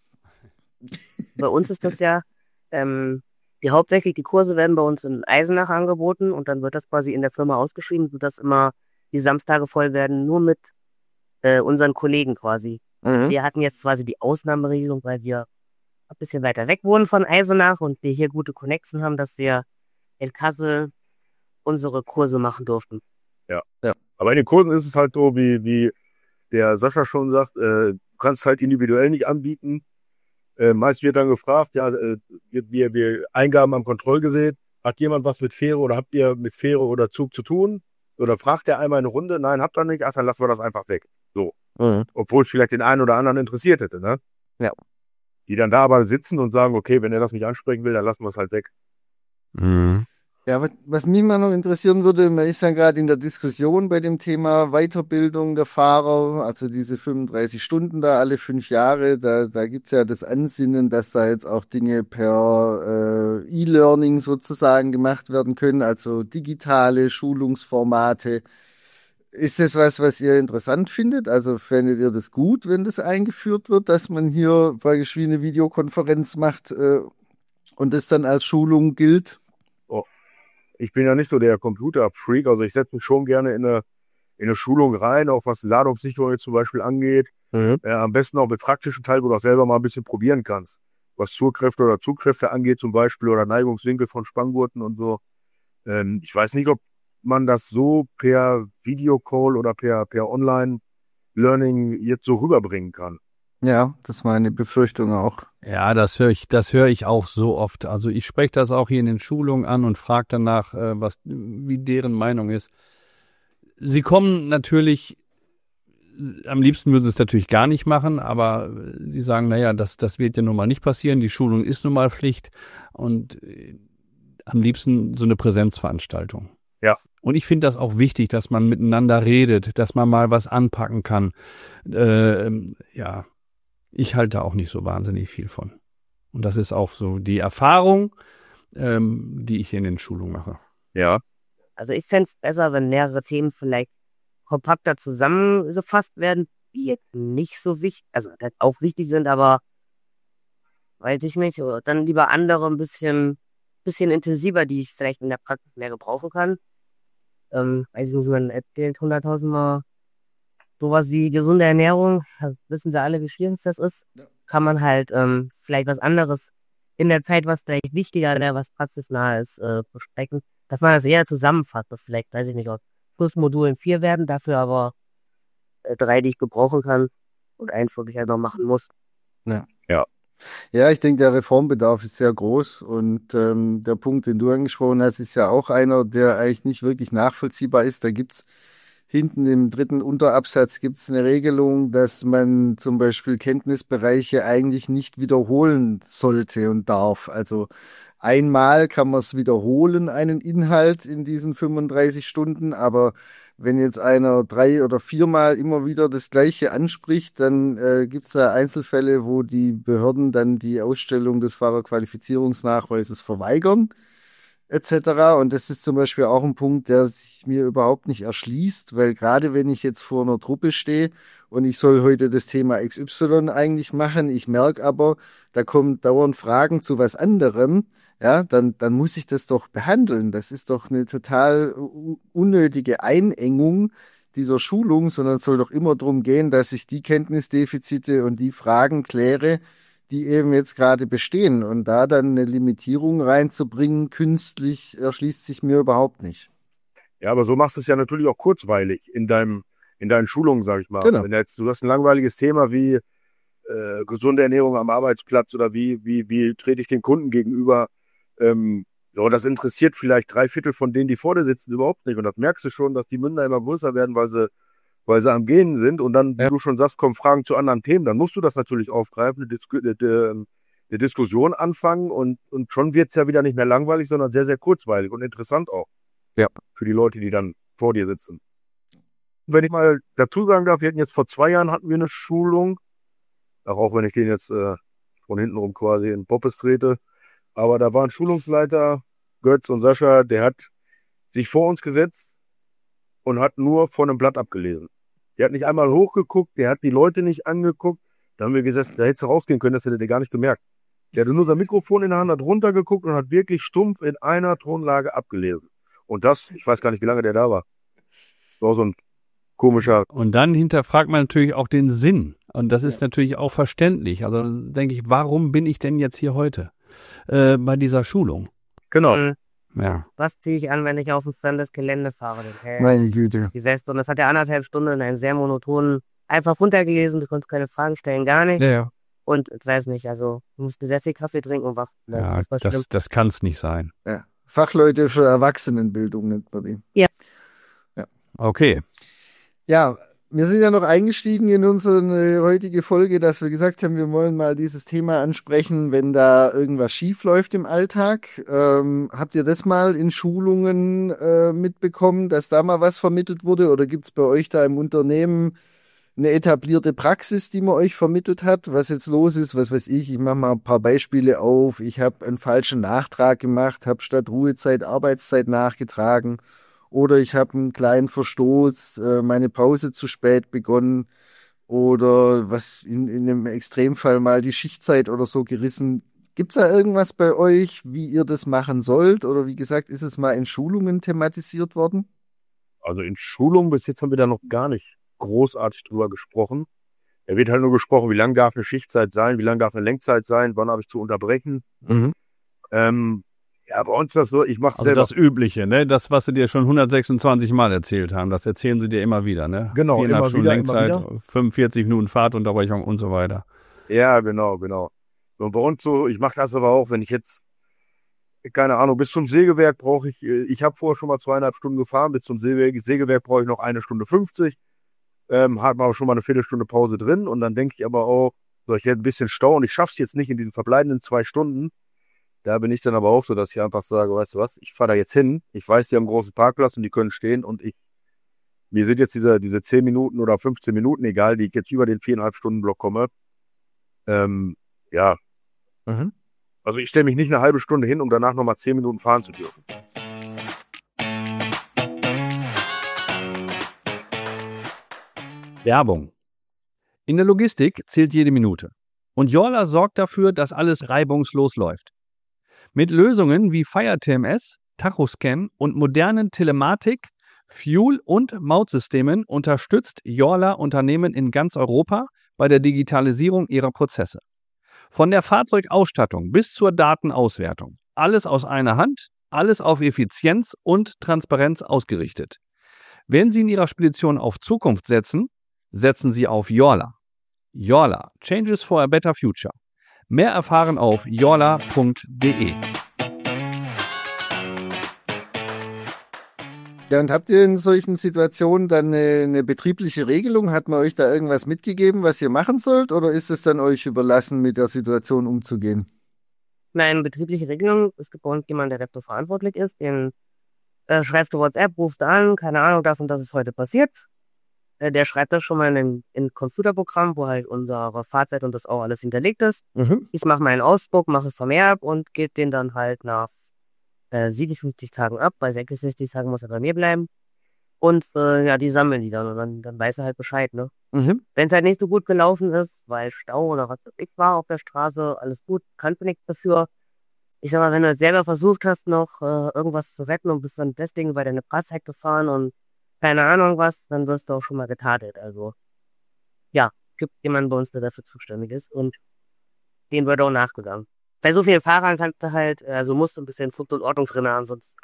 Bei uns ist das ja, ähm, die hauptsächlich die Kurse werden bei uns in Eisenach angeboten und dann wird das quasi in der Firma ausgeschrieben, sodass immer die Samstage voll werden, nur mit äh, unseren Kollegen quasi. Mhm. Wir hatten jetzt quasi die Ausnahmeregelung, weil wir ein bisschen weiter weg wohnen von Eisenach und wir hier gute Connection haben, dass wir in Kassel unsere Kurse machen durften. Aber in den Kursen ist es halt so, wie, wie der Sascha schon sagt, äh, du kannst halt individuell nicht anbieten. Äh, meist wird dann gefragt, ja, äh, wir, wir, wir Eingaben am Kontrollgerät, hat jemand was mit Fähre oder habt ihr mit Fähre oder Zug zu tun? Oder fragt der einmal eine Runde, nein, habt ihr nicht, ach, dann lassen wir das einfach weg. So. Mhm. Obwohl es vielleicht den einen oder anderen interessiert hätte, ne? Ja. Die dann da aber sitzen und sagen, okay, wenn er das nicht ansprechen will, dann lassen wir es halt weg. Mhm. Ja, was, was mich mal noch interessieren würde, man ist ja gerade in der Diskussion bei dem Thema Weiterbildung der Fahrer, also diese fünfunddreißig Stunden da alle fünf Jahre, da, da gibt's ja das Ansinnen, dass da jetzt auch Dinge per äh, E-Learning sozusagen gemacht werden können, also digitale Schulungsformate. Ist das was, was ihr interessant findet? Also fändet ihr das gut, wenn das eingeführt wird, dass man hier praktisch wie eine Videokonferenz macht äh, und das dann als Schulung gilt? Ich bin ja nicht so der Computer-Freak, also ich setze mich schon gerne in eine, in eine Schulung rein, auch was Ladungssicherung jetzt zum Beispiel angeht. Mhm. Äh, am besten auch mit praktischen Teil, wo du auch selber mal ein bisschen probieren kannst. Was Zugkräfte oder Zugkräfte angeht zum Beispiel oder Neigungswinkel von Spanngurten und so. Ähm, ich weiß nicht, ob man das so per Videocall oder per, per Online-Learning jetzt so rüberbringen kann. Ja, das war eine Befürchtung auch. Ja, das höre ich, das höre ich auch so oft. Also ich spreche das auch hier in den Schulungen an und frage danach, äh, was, wie deren Meinung ist. Sie kommen natürlich, am liebsten würden sie es natürlich gar nicht machen, aber sie sagen, naja, das, das wird ja nun mal nicht passieren. Die Schulung ist nun mal Pflicht und äh, am liebsten so eine Präsenzveranstaltung. Ja. Und ich finde das auch wichtig, dass man miteinander redet, dass man mal was anpacken kann. Äh, ja. Ich halte da auch nicht so wahnsinnig viel von. Und das ist auch so die Erfahrung, ähm, die ich hier in den Schulungen mache. Ja. Also ich fände es besser, wenn mehrere Themen vielleicht kompakter zusammengefasst werden, die jetzt nicht so wichtig, also auch wichtig sind, aber weiß ich nicht, oder dann lieber andere ein bisschen, bisschen intensiver, die ich vielleicht in der Praxis mehr gebrauchen kann. Ähm, weiß ich nicht, man erzählt hunderttausendmal sowas wie gesunde Ernährung, das wissen sie alle, wie schwierig das ist, Ja. kann man halt ähm, vielleicht was anderes in der Zeit, was vielleicht wichtiger oder was praxisnah ist, äh, besprechen. Dass man das eher zusammenfasst, das vielleicht, weiß ich nicht, aus Kursmodulen vier werden, dafür aber äh, drei, die ich gebrauchen kann und eins, wo ich halt noch machen muss. Ja. Ja. Ja, ich denke, der Reformbedarf ist sehr groß und ähm, der Punkt, den du angesprochen hast, ist ja auch einer, der eigentlich nicht wirklich nachvollziehbar ist. Da gibt's hinten im dritten Unterabsatz gibt's eine Regelung, dass man zum Beispiel Kenntnisbereiche eigentlich nicht wiederholen sollte und darf. Also einmal kann man es wiederholen, einen Inhalt in diesen fünfunddreißig Stunden, aber wenn jetzt einer drei oder viermal immer wieder das Gleiche anspricht, dann äh, gibt es da Einzelfälle, wo die Behörden dann die Ausstellung des Fahrerqualifizierungsnachweises verweigern, et cetera. Und das ist zum Beispiel auch ein Punkt, der sich mir überhaupt nicht erschließt, weil gerade wenn ich jetzt vor einer Truppe stehe und ich soll heute das Thema X Y eigentlich machen, ich merke aber, da kommen dauernd Fragen zu was anderem, ja, dann, dann muss ich das doch behandeln. Das ist doch eine total unnötige Einengung dieser Schulung, sondern es soll doch immer darum gehen, dass ich die Kenntnisdefizite und die Fragen kläre, die eben jetzt gerade bestehen. Und da dann eine Limitierung reinzubringen, künstlich, erschließt sich mir überhaupt nicht. Ja, aber so machst du es ja natürlich auch kurzweilig in deinem, in deinen Schulungen, sag ich mal. Genau. Wenn jetzt, du hast ein langweiliges Thema wie äh, gesunde Ernährung am Arbeitsplatz oder wie, wie, wie trete ich den Kunden gegenüber, ähm, ja, das interessiert vielleicht drei Viertel von denen, die vor dir sitzen, überhaupt nicht. Und das merkst du schon, dass die Münder immer größer werden, weil sie, weil sie am Gehen sind. Und dann, wie Ja. du schon sagst, kommen Fragen zu anderen Themen. Dann musst du das natürlich aufgreifen, eine, Disku eine, eine Diskussion anfangen und, und schon wird's ja wieder nicht mehr langweilig, sondern sehr, sehr kurzweilig und interessant auch. Ja. Für die Leute, die dann vor dir sitzen. Wenn ich mal dazu sagen darf, wir hatten jetzt vor zwei Jahren hatten wir eine Schulung, auch wenn ich den jetzt äh, von hinten rum quasi in Poppes trete, aber da war ein Schulungsleiter, Götz und Sascha, der hat sich vor uns gesetzt und hat nur von einem Blatt abgelesen. Der hat nicht einmal hochgeguckt, der hat die Leute nicht angeguckt, da haben wir gesessen, da hättest du rausgehen können, das hätte der gar nicht gemerkt. Der hatte nur sein Mikrofon in der Hand, hat runtergeguckt und hat wirklich stumpf in einer Tonlage abgelesen. Und das, ich weiß gar nicht, wie lange der da war. Das war so ein komischer. Und dann hinterfragt man natürlich auch den Sinn. Und das ist natürlich auch verständlich. Also dann denke ich, warum bin ich denn jetzt hier heute äh, bei dieser Schulung? Genau. Mhm. Ja. Was ziehe ich an, wenn ich auf dem Standesgelände fahre? Den Helm, Meine Güte. die Weste. Und das hat ja anderthalb Stunden in einem sehr monotonen, einfach runtergelesen, du konntest keine Fragen stellen, gar nicht. Ja, ja. Und ich weiß nicht, also du musst sehr viel Kaffee trinken und wach. Ja, das war schlimm. das, das kann es nicht sein. Ja. Fachleute für Erwachsenenbildung nennt man die. Okay. Ja, wir sind ja noch eingestiegen in unsere heutige Folge, dass wir gesagt haben, wir wollen mal dieses Thema ansprechen, wenn da irgendwas schief läuft im Alltag. Ähm, habt ihr das mal in Schulungen äh, mitbekommen, dass da mal was vermittelt wurde? Oder gibt's bei euch da im Unternehmen eine etablierte Praxis, die man euch vermittelt hat, was jetzt los ist? Was weiß ich, ich mache mal ein paar Beispiele auf. Ich habe einen falschen Nachtrag gemacht, habe statt Ruhezeit Arbeitszeit nachgetragen. Oder ich habe einen kleinen Verstoß, äh, meine Pause zu spät begonnen oder was in, in einem Extremfall mal die Schichtzeit oder so gerissen. Gibt's da irgendwas bei euch, wie ihr das machen sollt? Oder wie gesagt, ist es mal in Schulungen thematisiert worden? Also in Schulungen bis jetzt haben wir da noch gar nicht großartig drüber gesprochen. Da wird halt nur gesprochen, wie lang darf eine Schichtzeit sein, wie lang darf eine Lenkzeit sein, wann habe ich zu unterbrechen. Mhm. Ähm, Ja, bei uns ist das so, ich mache Also selber. das Übliche, ne? Das, was sie dir schon hundertsechsundzwanzig Mal erzählt haben, das erzählen sie dir immer wieder, ne? Genau, Viereinhalb immer Stunden wieder, Lenkzeit, immer wieder. fünfundvierzig Minuten Fahrtunterbrechung und so weiter. Ja, genau, genau. Und bei uns so, ich mache das aber auch, wenn ich jetzt, keine Ahnung, bis zum Sägewerk brauche ich, äh, ich habe vorher schon mal zweieinhalb Stunden gefahren, bis zum Sägewerk, Sägewerk brauche ich noch eine Stunde fünfzig, ähm, hat man aber schon mal eine Viertelstunde Pause drin und dann denke ich aber auch, so, ich hätte ein bisschen Stau und ich schaff's jetzt nicht in diesen verbleibenden zwei Stunden. Da bin ich dann aber auch so, dass ich einfach sage, weißt du was, ich fahre da jetzt hin, ich weiß, die haben einen großen Parkplatz und die können stehen und ich, mir sind jetzt diese, diese zehn Minuten oder fünfzehn Minuten egal, die ich jetzt über den viereinhalb Stunden Block komme. Ähm, ja. Mhm. Also ich stelle mich nicht eine halbe Stunde hin, um danach nochmal zehn Minuten fahren zu dürfen. Werbung. In der Logistik zählt jede Minute. Und Jolla sorgt dafür, dass alles reibungslos läuft. Mit Lösungen wie FireTMS, Tachoscan und modernen Telematik, Fuel- und Mautsystemen unterstützt Jolla Unternehmen in ganz Europa bei der Digitalisierung ihrer Prozesse. Von der Fahrzeugausstattung bis zur Datenauswertung. Alles aus einer Hand, alles auf Effizienz und Transparenz ausgerichtet. Wenn Sie in Ihrer Spedition auf Zukunft setzen, setzen Sie auf Jolla. Jolla, Changes for a Better Future. Mehr erfahren auf jolla punkt de. Ja, und habt ihr in solchen Situationen dann eine, eine betriebliche Regelung? Hat man euch da irgendwas mitgegeben, was ihr machen sollt? Oder ist es dann euch überlassen, mit der Situation umzugehen? Nein, betriebliche Regelung. Es gibt bei uns jemanden, der dafür verantwortlich ist. Den äh, schreibst du WhatsApp, rufst an, keine Ahnung, das und das ist heute passiert. Äh, der schreibt das schon mal in ein in Computerprogramm, wo halt unsere Fahrzeit und das auch alles hinterlegt ist. Mhm. Ich mache meinen Ausdruck, mache es Vermerk und gebe den dann halt nach äh, siebenundfünfzig Tagen ab. Bei sechsundsechzig Tagen muss er bei mir bleiben. Und äh, ja, die sammeln die dann und dann, dann weiß er halt Bescheid, ne? Mhm. Wenn es halt nicht so gut gelaufen ist, weil Stau oder was weiß ich war auf der Straße, alles gut, kannte nichts dafür. Ich sag mal, wenn du halt selber versucht hast, noch äh, irgendwas zu retten und bist dann deswegen bei deiner Pressheck gefahren und keine Ahnung was, dann wirst du auch schon mal getadelt. Also ja, gibt jemanden bei uns, der dafür zuständig ist und den wird auch nachgegangen. Bei so vielen Fahrern kannst du halt, also musst du ein bisschen Fug und Ordnung drin haben, sonst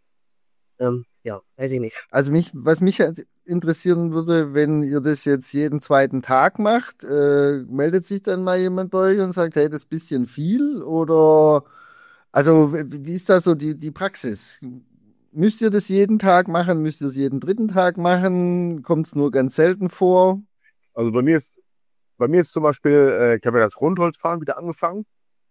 ähm, ja, weiß ich nicht. Also mich, was mich halt interessieren würde, wenn ihr das jetzt jeden zweiten Tag macht, äh, meldet sich dann mal jemand bei euch und sagt, hey, das ist ein bisschen viel? Oder also wie wie ist da so die, die Praxis? Müsst ihr das jeden Tag machen? Müsst ihr es jeden dritten Tag machen? Kommt es nur ganz selten vor? Also bei mir ist, bei mir ist zum Beispiel, äh, ich habe ja das Rundholzfahren wieder angefangen.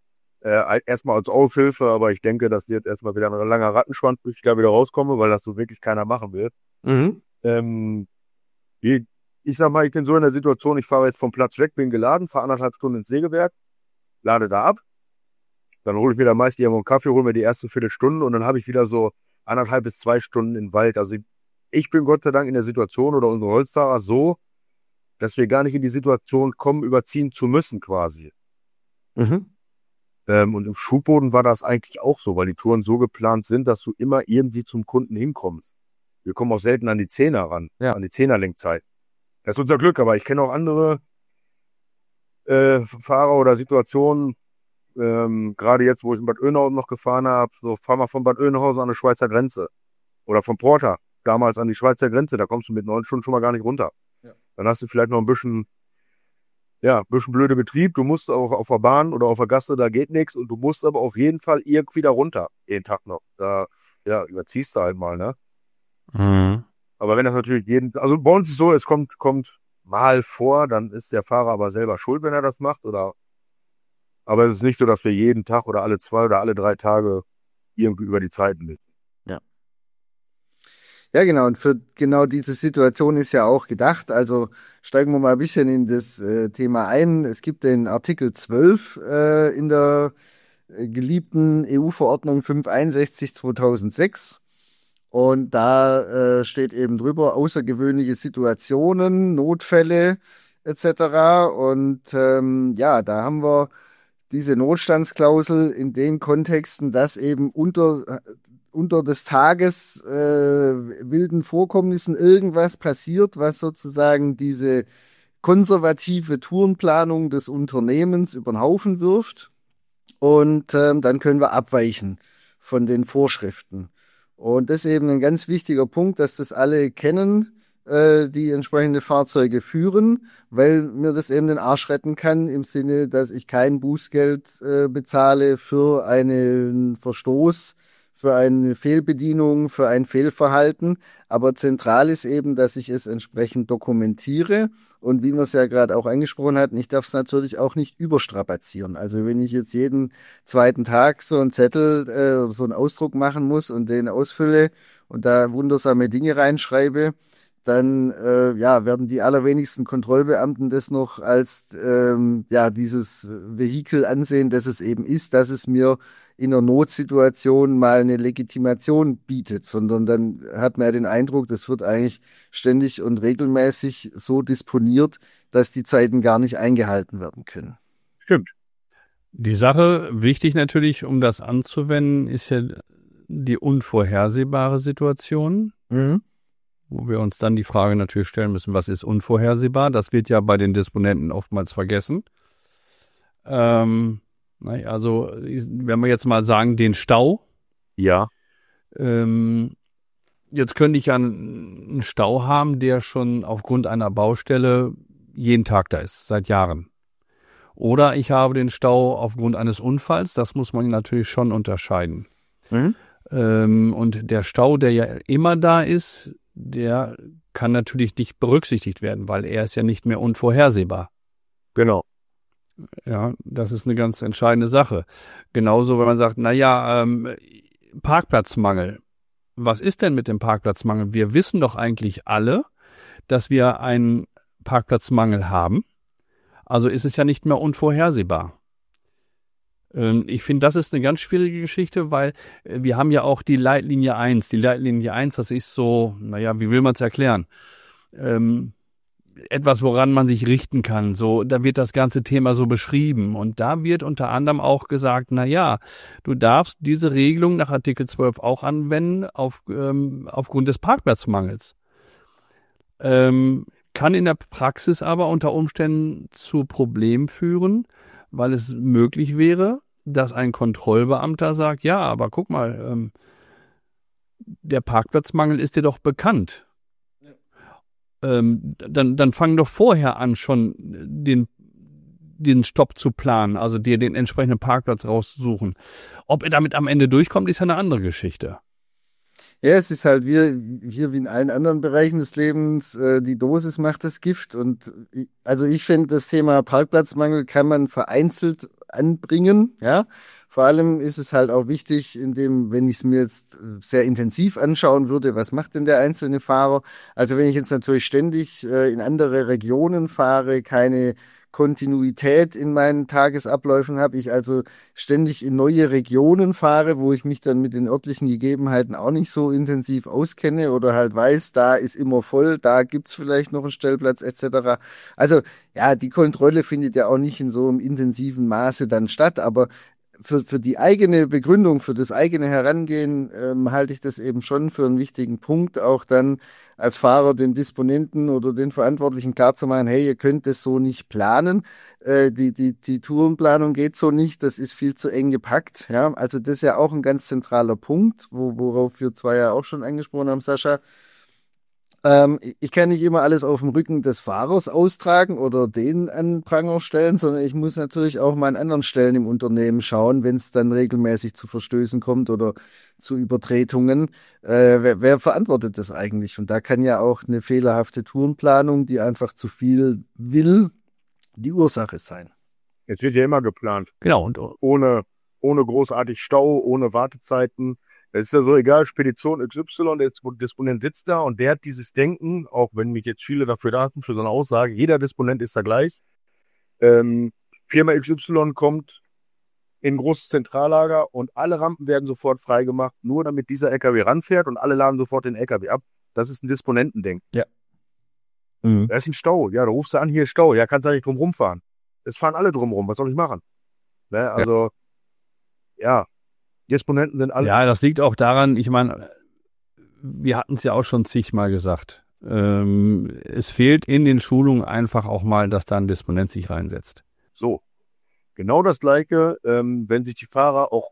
Äh, erstmal als Aufhilfe, aber ich denke, dass jetzt erstmal wieder ein langer Rattenschwanz, bis ich da wieder rauskomme, weil das so wirklich keiner machen will. Mhm. Ähm, ich, ich sag mal, ich bin so in der Situation, ich fahre jetzt vom Platz weg, bin geladen, fahre anderthalb Stunden ins Sägewerk, lade da ab, dann hole ich mir da meist irgendwo einen Kaffee, hole mir die erste Viertelstunde und dann habe ich wieder so anderthalb bis zwei Stunden im Wald. Also ich, ich bin Gott sei Dank in der Situation oder unsere Holzfahrer so, dass wir gar nicht in die Situation kommen, überziehen zu müssen quasi. Mhm. Ähm, und im Schubboden war das eigentlich auch so, weil die Touren so geplant sind, dass du immer irgendwie zum Kunden hinkommst. Wir kommen auch selten an die Zehner ran, Ja. an die Zehnerlenkzeit. Das ist unser Glück, aber ich kenne auch andere äh, Fahrer oder Situationen, ähm, gerade jetzt, wo ich in Bad Oeynhausen noch gefahren habe, so fahr mal von Bad Oeynhausen an die Schweizer Grenze. Oder von Porta, damals an die Schweizer Grenze, da kommst du mit neun Stunden schon mal gar nicht runter. Ja. Dann hast du vielleicht noch ein bisschen Ja, ein bisschen blöde Betrieb. Du musst auch auf der Bahn oder auf der Gasse, da geht nichts. Und du musst aber auf jeden Fall irgendwie da runter, jeden Tag noch. Da, ja, überziehst du halt mal, ne? Mhm. Aber wenn das natürlich jeden, also bei uns ist es so, es kommt, kommt mal vor, dann ist der Fahrer aber selber schuld, wenn er das macht, oder, aber es ist nicht so, dass wir jeden Tag oder alle zwei oder alle drei Tage irgendwie über die Zeiten müssen. Ja, genau. Und für genau diese Situation ist ja auch gedacht. Also steigen wir mal ein bisschen in das äh, Thema ein. Es gibt den Artikel zwölf äh, in der äh, geliebten E U-Verordnung fünfhunderteinundsechzig zweitausendsechs. Und da äh, steht eben drüber außergewöhnliche Situationen, Notfälle et cetera. Und ähm, ja, da haben wir diese Notstandsklausel in den Kontexten, dass eben unter unter des Tages äh, wilden Vorkommnissen irgendwas passiert, was sozusagen diese konservative Tourenplanung des Unternehmens über den Haufen wirft. Und ähm, dann können wir abweichen von den Vorschriften. Und das ist eben ein ganz wichtiger Punkt, dass das alle kennen, äh, die entsprechende Fahrzeuge führen, weil mir das eben den Arsch retten kann, im Sinne, dass ich kein Bußgeld äh, bezahle für einen Verstoß, für eine Fehlbedienung, für ein Fehlverhalten. Aber zentral ist eben, dass ich es entsprechend dokumentiere. Und wie wir es ja gerade auch angesprochen hatten, ich darf es natürlich auch nicht überstrapazieren. Also wenn ich jetzt jeden zweiten Tag so einen Zettel, äh, so einen Ausdruck machen muss und den ausfülle und da wundersame Dinge reinschreibe, dann äh, ja, werden die allerwenigsten Kontrollbeamten das noch als ähm, ja dieses Vehikel ansehen, das es eben ist, dass es mir in einer Notsituation mal eine Legitimation bietet, sondern dann hat man ja den Eindruck, das wird eigentlich ständig und regelmäßig so disponiert, dass die Zeiten gar nicht eingehalten werden können. Stimmt. Die Sache, wichtig natürlich, um das anzuwenden, ist ja die unvorhersehbare Situation, Mhm. wo wir uns dann die Frage natürlich stellen müssen, was ist unvorhersehbar? Das wird ja bei den Disponenten oftmals vergessen. Ähm, also wenn wir jetzt mal sagen, den Stau. Ja. Ähm, jetzt könnte ich ja einen Stau haben, der schon aufgrund einer Baustelle jeden Tag da ist, seit Jahren. Oder ich habe den Stau aufgrund eines Unfalls, das muss man natürlich schon unterscheiden. Mhm. Ähm, und der Stau, der ja immer da ist, der kann natürlich nicht berücksichtigt werden, weil er ist ja nicht mehr unvorhersehbar. Genau. Ja, das ist eine ganz entscheidende Sache. Genauso, wenn man sagt, na ja, ähm, Parkplatzmangel. Was ist denn mit dem Parkplatzmangel? Wir wissen doch eigentlich alle, dass wir einen Parkplatzmangel haben. Also ist es ja nicht mehr unvorhersehbar. Ähm, ich finde, das ist eine ganz schwierige Geschichte, weil äh, wir haben ja auch die Leitlinie eins. Die Leitlinie eins, das ist so, naja, wie will man es erklären? Ähm, etwas, woran man sich richten kann. So, da wird das ganze Thema so beschrieben. Und da wird unter anderem auch gesagt, na ja, du darfst diese Regelung nach Artikel zwölf auch anwenden auf, ähm, aufgrund des Parkplatzmangels. Ähm, kann in der Praxis aber unter Umständen zu Problemen führen, weil es möglich wäre, dass ein Kontrollbeamter sagt, ja, aber guck mal, ähm, der Parkplatzmangel ist dir doch bekannt. Ähm, dann, dann fang doch vorher an, schon den, den Stopp zu planen, also dir den entsprechenden Parkplatz rauszusuchen. Ob er damit am Ende durchkommt, ist ja eine andere Geschichte. Ja, es ist halt wie, hier wie in allen anderen Bereichen des Lebens, äh, die Dosis macht das Gift. Und ich, also ich finde, das Thema Parkplatzmangel kann man vereinzelt anbringen, ja. Vor allem ist es halt auch wichtig, indem, wenn ich es mir jetzt sehr intensiv anschauen würde, was macht denn der einzelne Fahrer? Also wenn ich jetzt natürlich ständig äh, in andere Regionen fahre, keine Kontinuität in meinen Tagesabläufen habe, ich also ständig in neue Regionen fahre, wo ich mich dann mit den örtlichen Gegebenheiten auch nicht so intensiv auskenne oder halt weiß, da ist immer voll, da gibt's vielleicht noch einen Stellplatz et cetera. Also ja, die Kontrolle findet ja auch nicht in so einem intensiven Maße dann statt, aber für, für die eigene Begründung, für das eigene Herangehen ähm, halte ich das eben schon für einen wichtigen Punkt, auch dann als Fahrer den Disponenten oder den Verantwortlichen klarzumachen, hey, ihr könnt das so nicht planen, äh, die, die, die Tourenplanung geht so nicht, das ist viel zu eng gepackt. Ja, also das ist ja auch ein ganz zentraler Punkt, wo, worauf wir zwei ja auch schon angesprochen haben, Sascha. Ähm, ich kann nicht immer alles auf dem Rücken des Fahrers austragen oder den an Pranger stellen, sondern ich muss natürlich auch mal an anderen Stellen im Unternehmen schauen, wenn es dann regelmäßig zu Verstößen kommt oder zu Übertretungen. Äh, wer, wer verantwortet das eigentlich? Und da kann ja auch eine fehlerhafte Tourenplanung, die einfach zu viel will, die Ursache sein. Es wird ja immer geplant. Genau. Und Ohne, ohne großartig Stau, ohne Wartezeiten. Es ist ja so egal, Spedition X Y, der Disponent sitzt da und der hat dieses Denken, auch wenn mich jetzt viele dafür daten, für so eine Aussage, jeder Disponent ist da gleich. Ähm, Firma X Y kommt in ein großes Zentrallager und alle Rampen werden sofort freigemacht, nur damit dieser L K W ranfährt und alle laden sofort den L K W ab. Das ist ein Disponentendenken. Ja. Mhm. Da ist ein Stau. Ja, da rufst du an, hier ist Stau. Ja, kannst du nicht drum rumfahren. Es fahren alle drum rum. Was soll ich machen? Ne, also, ja. ja. Disponenten sind alle. Ja, das liegt auch daran, ich meine, wir hatten es ja auch schon zigmal gesagt. Ähm, es fehlt in den Schulungen einfach auch mal, dass da ein Disponent sich reinsetzt. So. Genau das Gleiche, ähm, wenn sich die Fahrer auch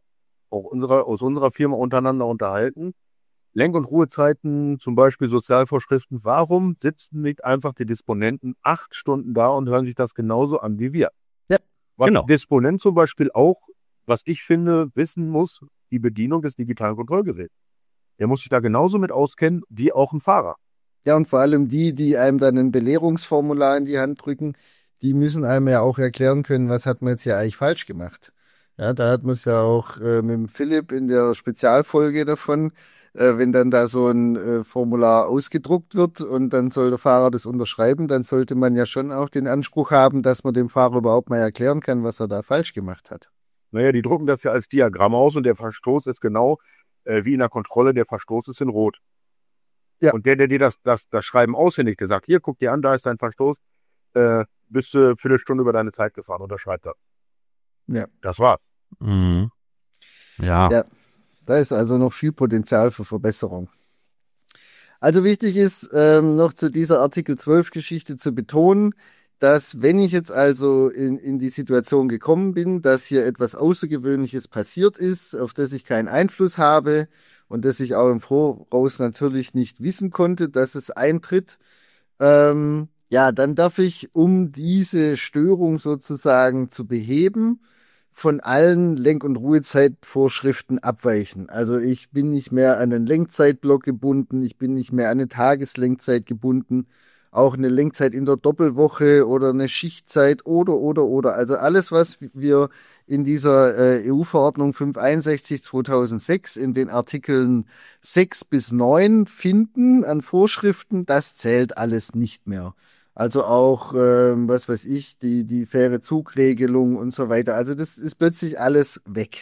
auch unserer, aus unserer Firma untereinander unterhalten. Lenk- und Ruhezeiten, zum Beispiel Sozialvorschriften. Warum sitzen nicht einfach die Disponenten acht Stunden da und hören sich das genauso an wie wir? Ja, was genau. ein Disponent zum Beispiel auch, was ich finde, wissen muss, die Bedienung des digitalen Kontrollgeräts. Der muss sich da genauso mit auskennen wie auch ein Fahrer. Ja, und vor allem die, die einem dann ein Belehrungsformular in die Hand drücken, die müssen einem ja auch erklären können, was hat man jetzt hier eigentlich falsch gemacht. Ja, da hat man es ja auch äh, mit dem Philipp in der Spezialfolge davon, äh, wenn dann da so ein äh, Formular ausgedruckt wird und dann soll der Fahrer das unterschreiben, dann sollte man ja schon auch den Anspruch haben, dass man dem Fahrer überhaupt mal erklären kann, was er da falsch gemacht hat. Naja, die drucken das ja als Diagramm aus und der Verstoß ist genau äh, wie in der Kontrolle, der Verstoß ist in Rot. Ja. Und der, der dir das, das, das Schreiben aushändigt, der sagt, hier, guck dir an, da ist dein Verstoß, äh, bist du eine Viertelstunde über deine Zeit gefahren, unterschreibt er. Ja. Das war's. Mhm. Ja. Ja, da ist also noch viel Potenzial für Verbesserung. Also wichtig ist, ähm, noch zu dieser Artikel zwölf Geschichte zu betonen, dass wenn ich jetzt also in, in die Situation gekommen bin, dass hier etwas Außergewöhnliches passiert ist, auf das ich keinen Einfluss habe und das ich auch im Voraus natürlich nicht wissen konnte, dass es eintritt, ähm, ja, dann darf ich, um diese Störung sozusagen zu beheben, von allen Lenk- und Ruhezeitvorschriften abweichen. Also ich bin nicht mehr an einen Lenkzeitblock gebunden, ich bin nicht mehr an eine Tageslenkzeit gebunden, auch eine Lenkzeit in der Doppelwoche oder eine Schichtzeit oder, oder, oder. Also alles, was wir in dieser äh, E U-Verordnung fünfhunderteinundsechzig zweitausendsechs in den Artikeln sechs bis neun finden an Vorschriften, das zählt alles nicht mehr. Also auch, ähm, was weiß ich, die, die faire Zugregelung und so weiter. Also das ist plötzlich alles weg.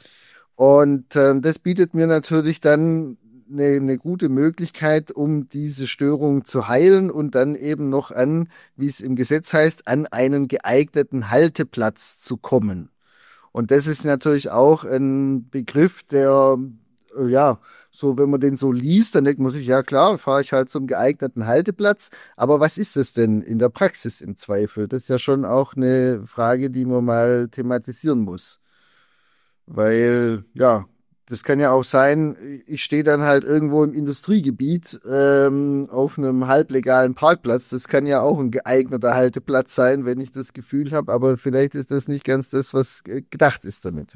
Und ähm, das bietet mir natürlich dann eine, eine gute Möglichkeit, um diese Störung zu heilen und dann eben noch an, wie es im Gesetz heißt, an einen geeigneten Halteplatz zu kommen. Und das ist natürlich auch ein Begriff, der, äh, ja, so, wenn man den so liest, dann denkt man sich, ja klar, fahre ich halt zum geeigneten Halteplatz. Aber was ist es denn in der Praxis im Zweifel? Das ist ja schon auch eine Frage, die man mal thematisieren muss. Weil, ja, das kann ja auch sein, ich stehe dann halt irgendwo im Industriegebiet ähm, auf einem halblegalen Parkplatz. Das kann ja auch ein geeigneter Halteplatz sein, wenn ich das Gefühl habe. Aber vielleicht ist das nicht ganz das, was gedacht ist damit.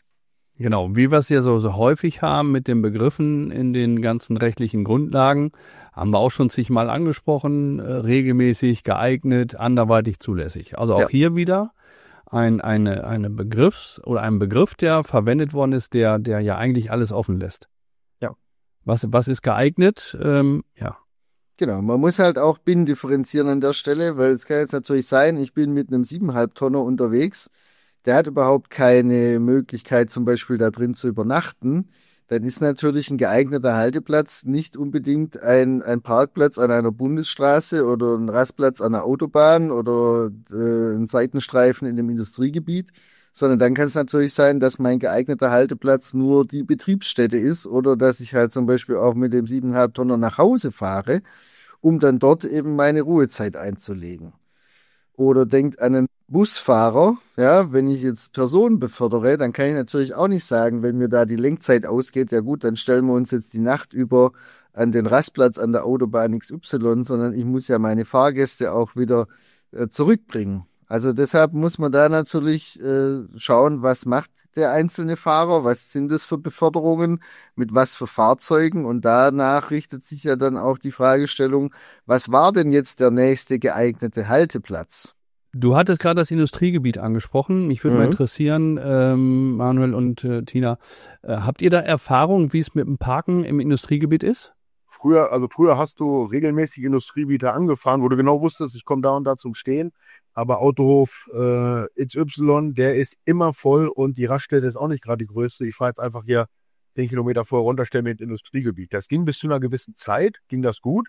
Genau, wie wir es ja so, so häufig haben mit den Begriffen in den ganzen rechtlichen Grundlagen, haben wir auch schon zigmal angesprochen, äh, regelmäßig, geeignet, anderweitig zulässig. Also auch Ja. hier wieder ein eine eine Begriffs- oder ein Begriff, der verwendet worden ist, der der ja eigentlich alles offen lässt. Ja. Was was ist geeignet? Ähm, ja. Genau, man muss halt auch Binnen differenzieren an der Stelle, weil es kann jetzt natürlich sein, ich bin mit einem siebeneinhalb Tonner unterwegs, der hat überhaupt keine Möglichkeit, zum Beispiel da drin zu übernachten. Dann ist natürlich ein geeigneter Halteplatz nicht unbedingt ein, ein Parkplatz an einer Bundesstraße oder ein Rastplatz an einer Autobahn oder äh, ein Seitenstreifen in einem Industriegebiet, sondern dann kann es natürlich sein, dass mein geeigneter Halteplatz nur die Betriebsstätte ist oder dass ich halt zum Beispiel auch mit dem siebeneinhalb Tonner nach Hause fahre, um dann dort eben meine Ruhezeit einzulegen. Oder denkt an einen Busfahrer, ja, wenn ich jetzt Personen befördere, dann kann ich natürlich auch nicht sagen, wenn mir da die Lenkzeit ausgeht, ja gut, dann stellen wir uns jetzt die Nacht über an den Rastplatz an der Autobahn X Y, sondern ich muss ja meine Fahrgäste auch wieder äh, zurückbringen. Also deshalb muss man da natürlich äh, schauen, was macht der einzelne Fahrer, was sind das für Beförderungen, mit was für Fahrzeugen, und danach richtet sich ja dann auch die Fragestellung, was war denn jetzt der nächste geeignete Halteplatz? Du hattest gerade das Industriegebiet angesprochen. Mich würde Mhm. mal interessieren, ähm, Manuel und äh, Tina, äh, habt ihr da Erfahrung, wie es mit dem Parken im Industriegebiet ist? Früher, also früher hast du regelmäßig Industriegebiete angefahren, wo du genau wusstest, ich komme da und da zum Stehen. Aber Autohof äh, X Y, der ist immer voll und die Raststätte ist auch nicht gerade die größte. Ich fahre jetzt einfach hier zehn Kilometer vorher runter, stelle mir ins Industriegebiet. Das ging bis zu einer gewissen Zeit, ging das gut.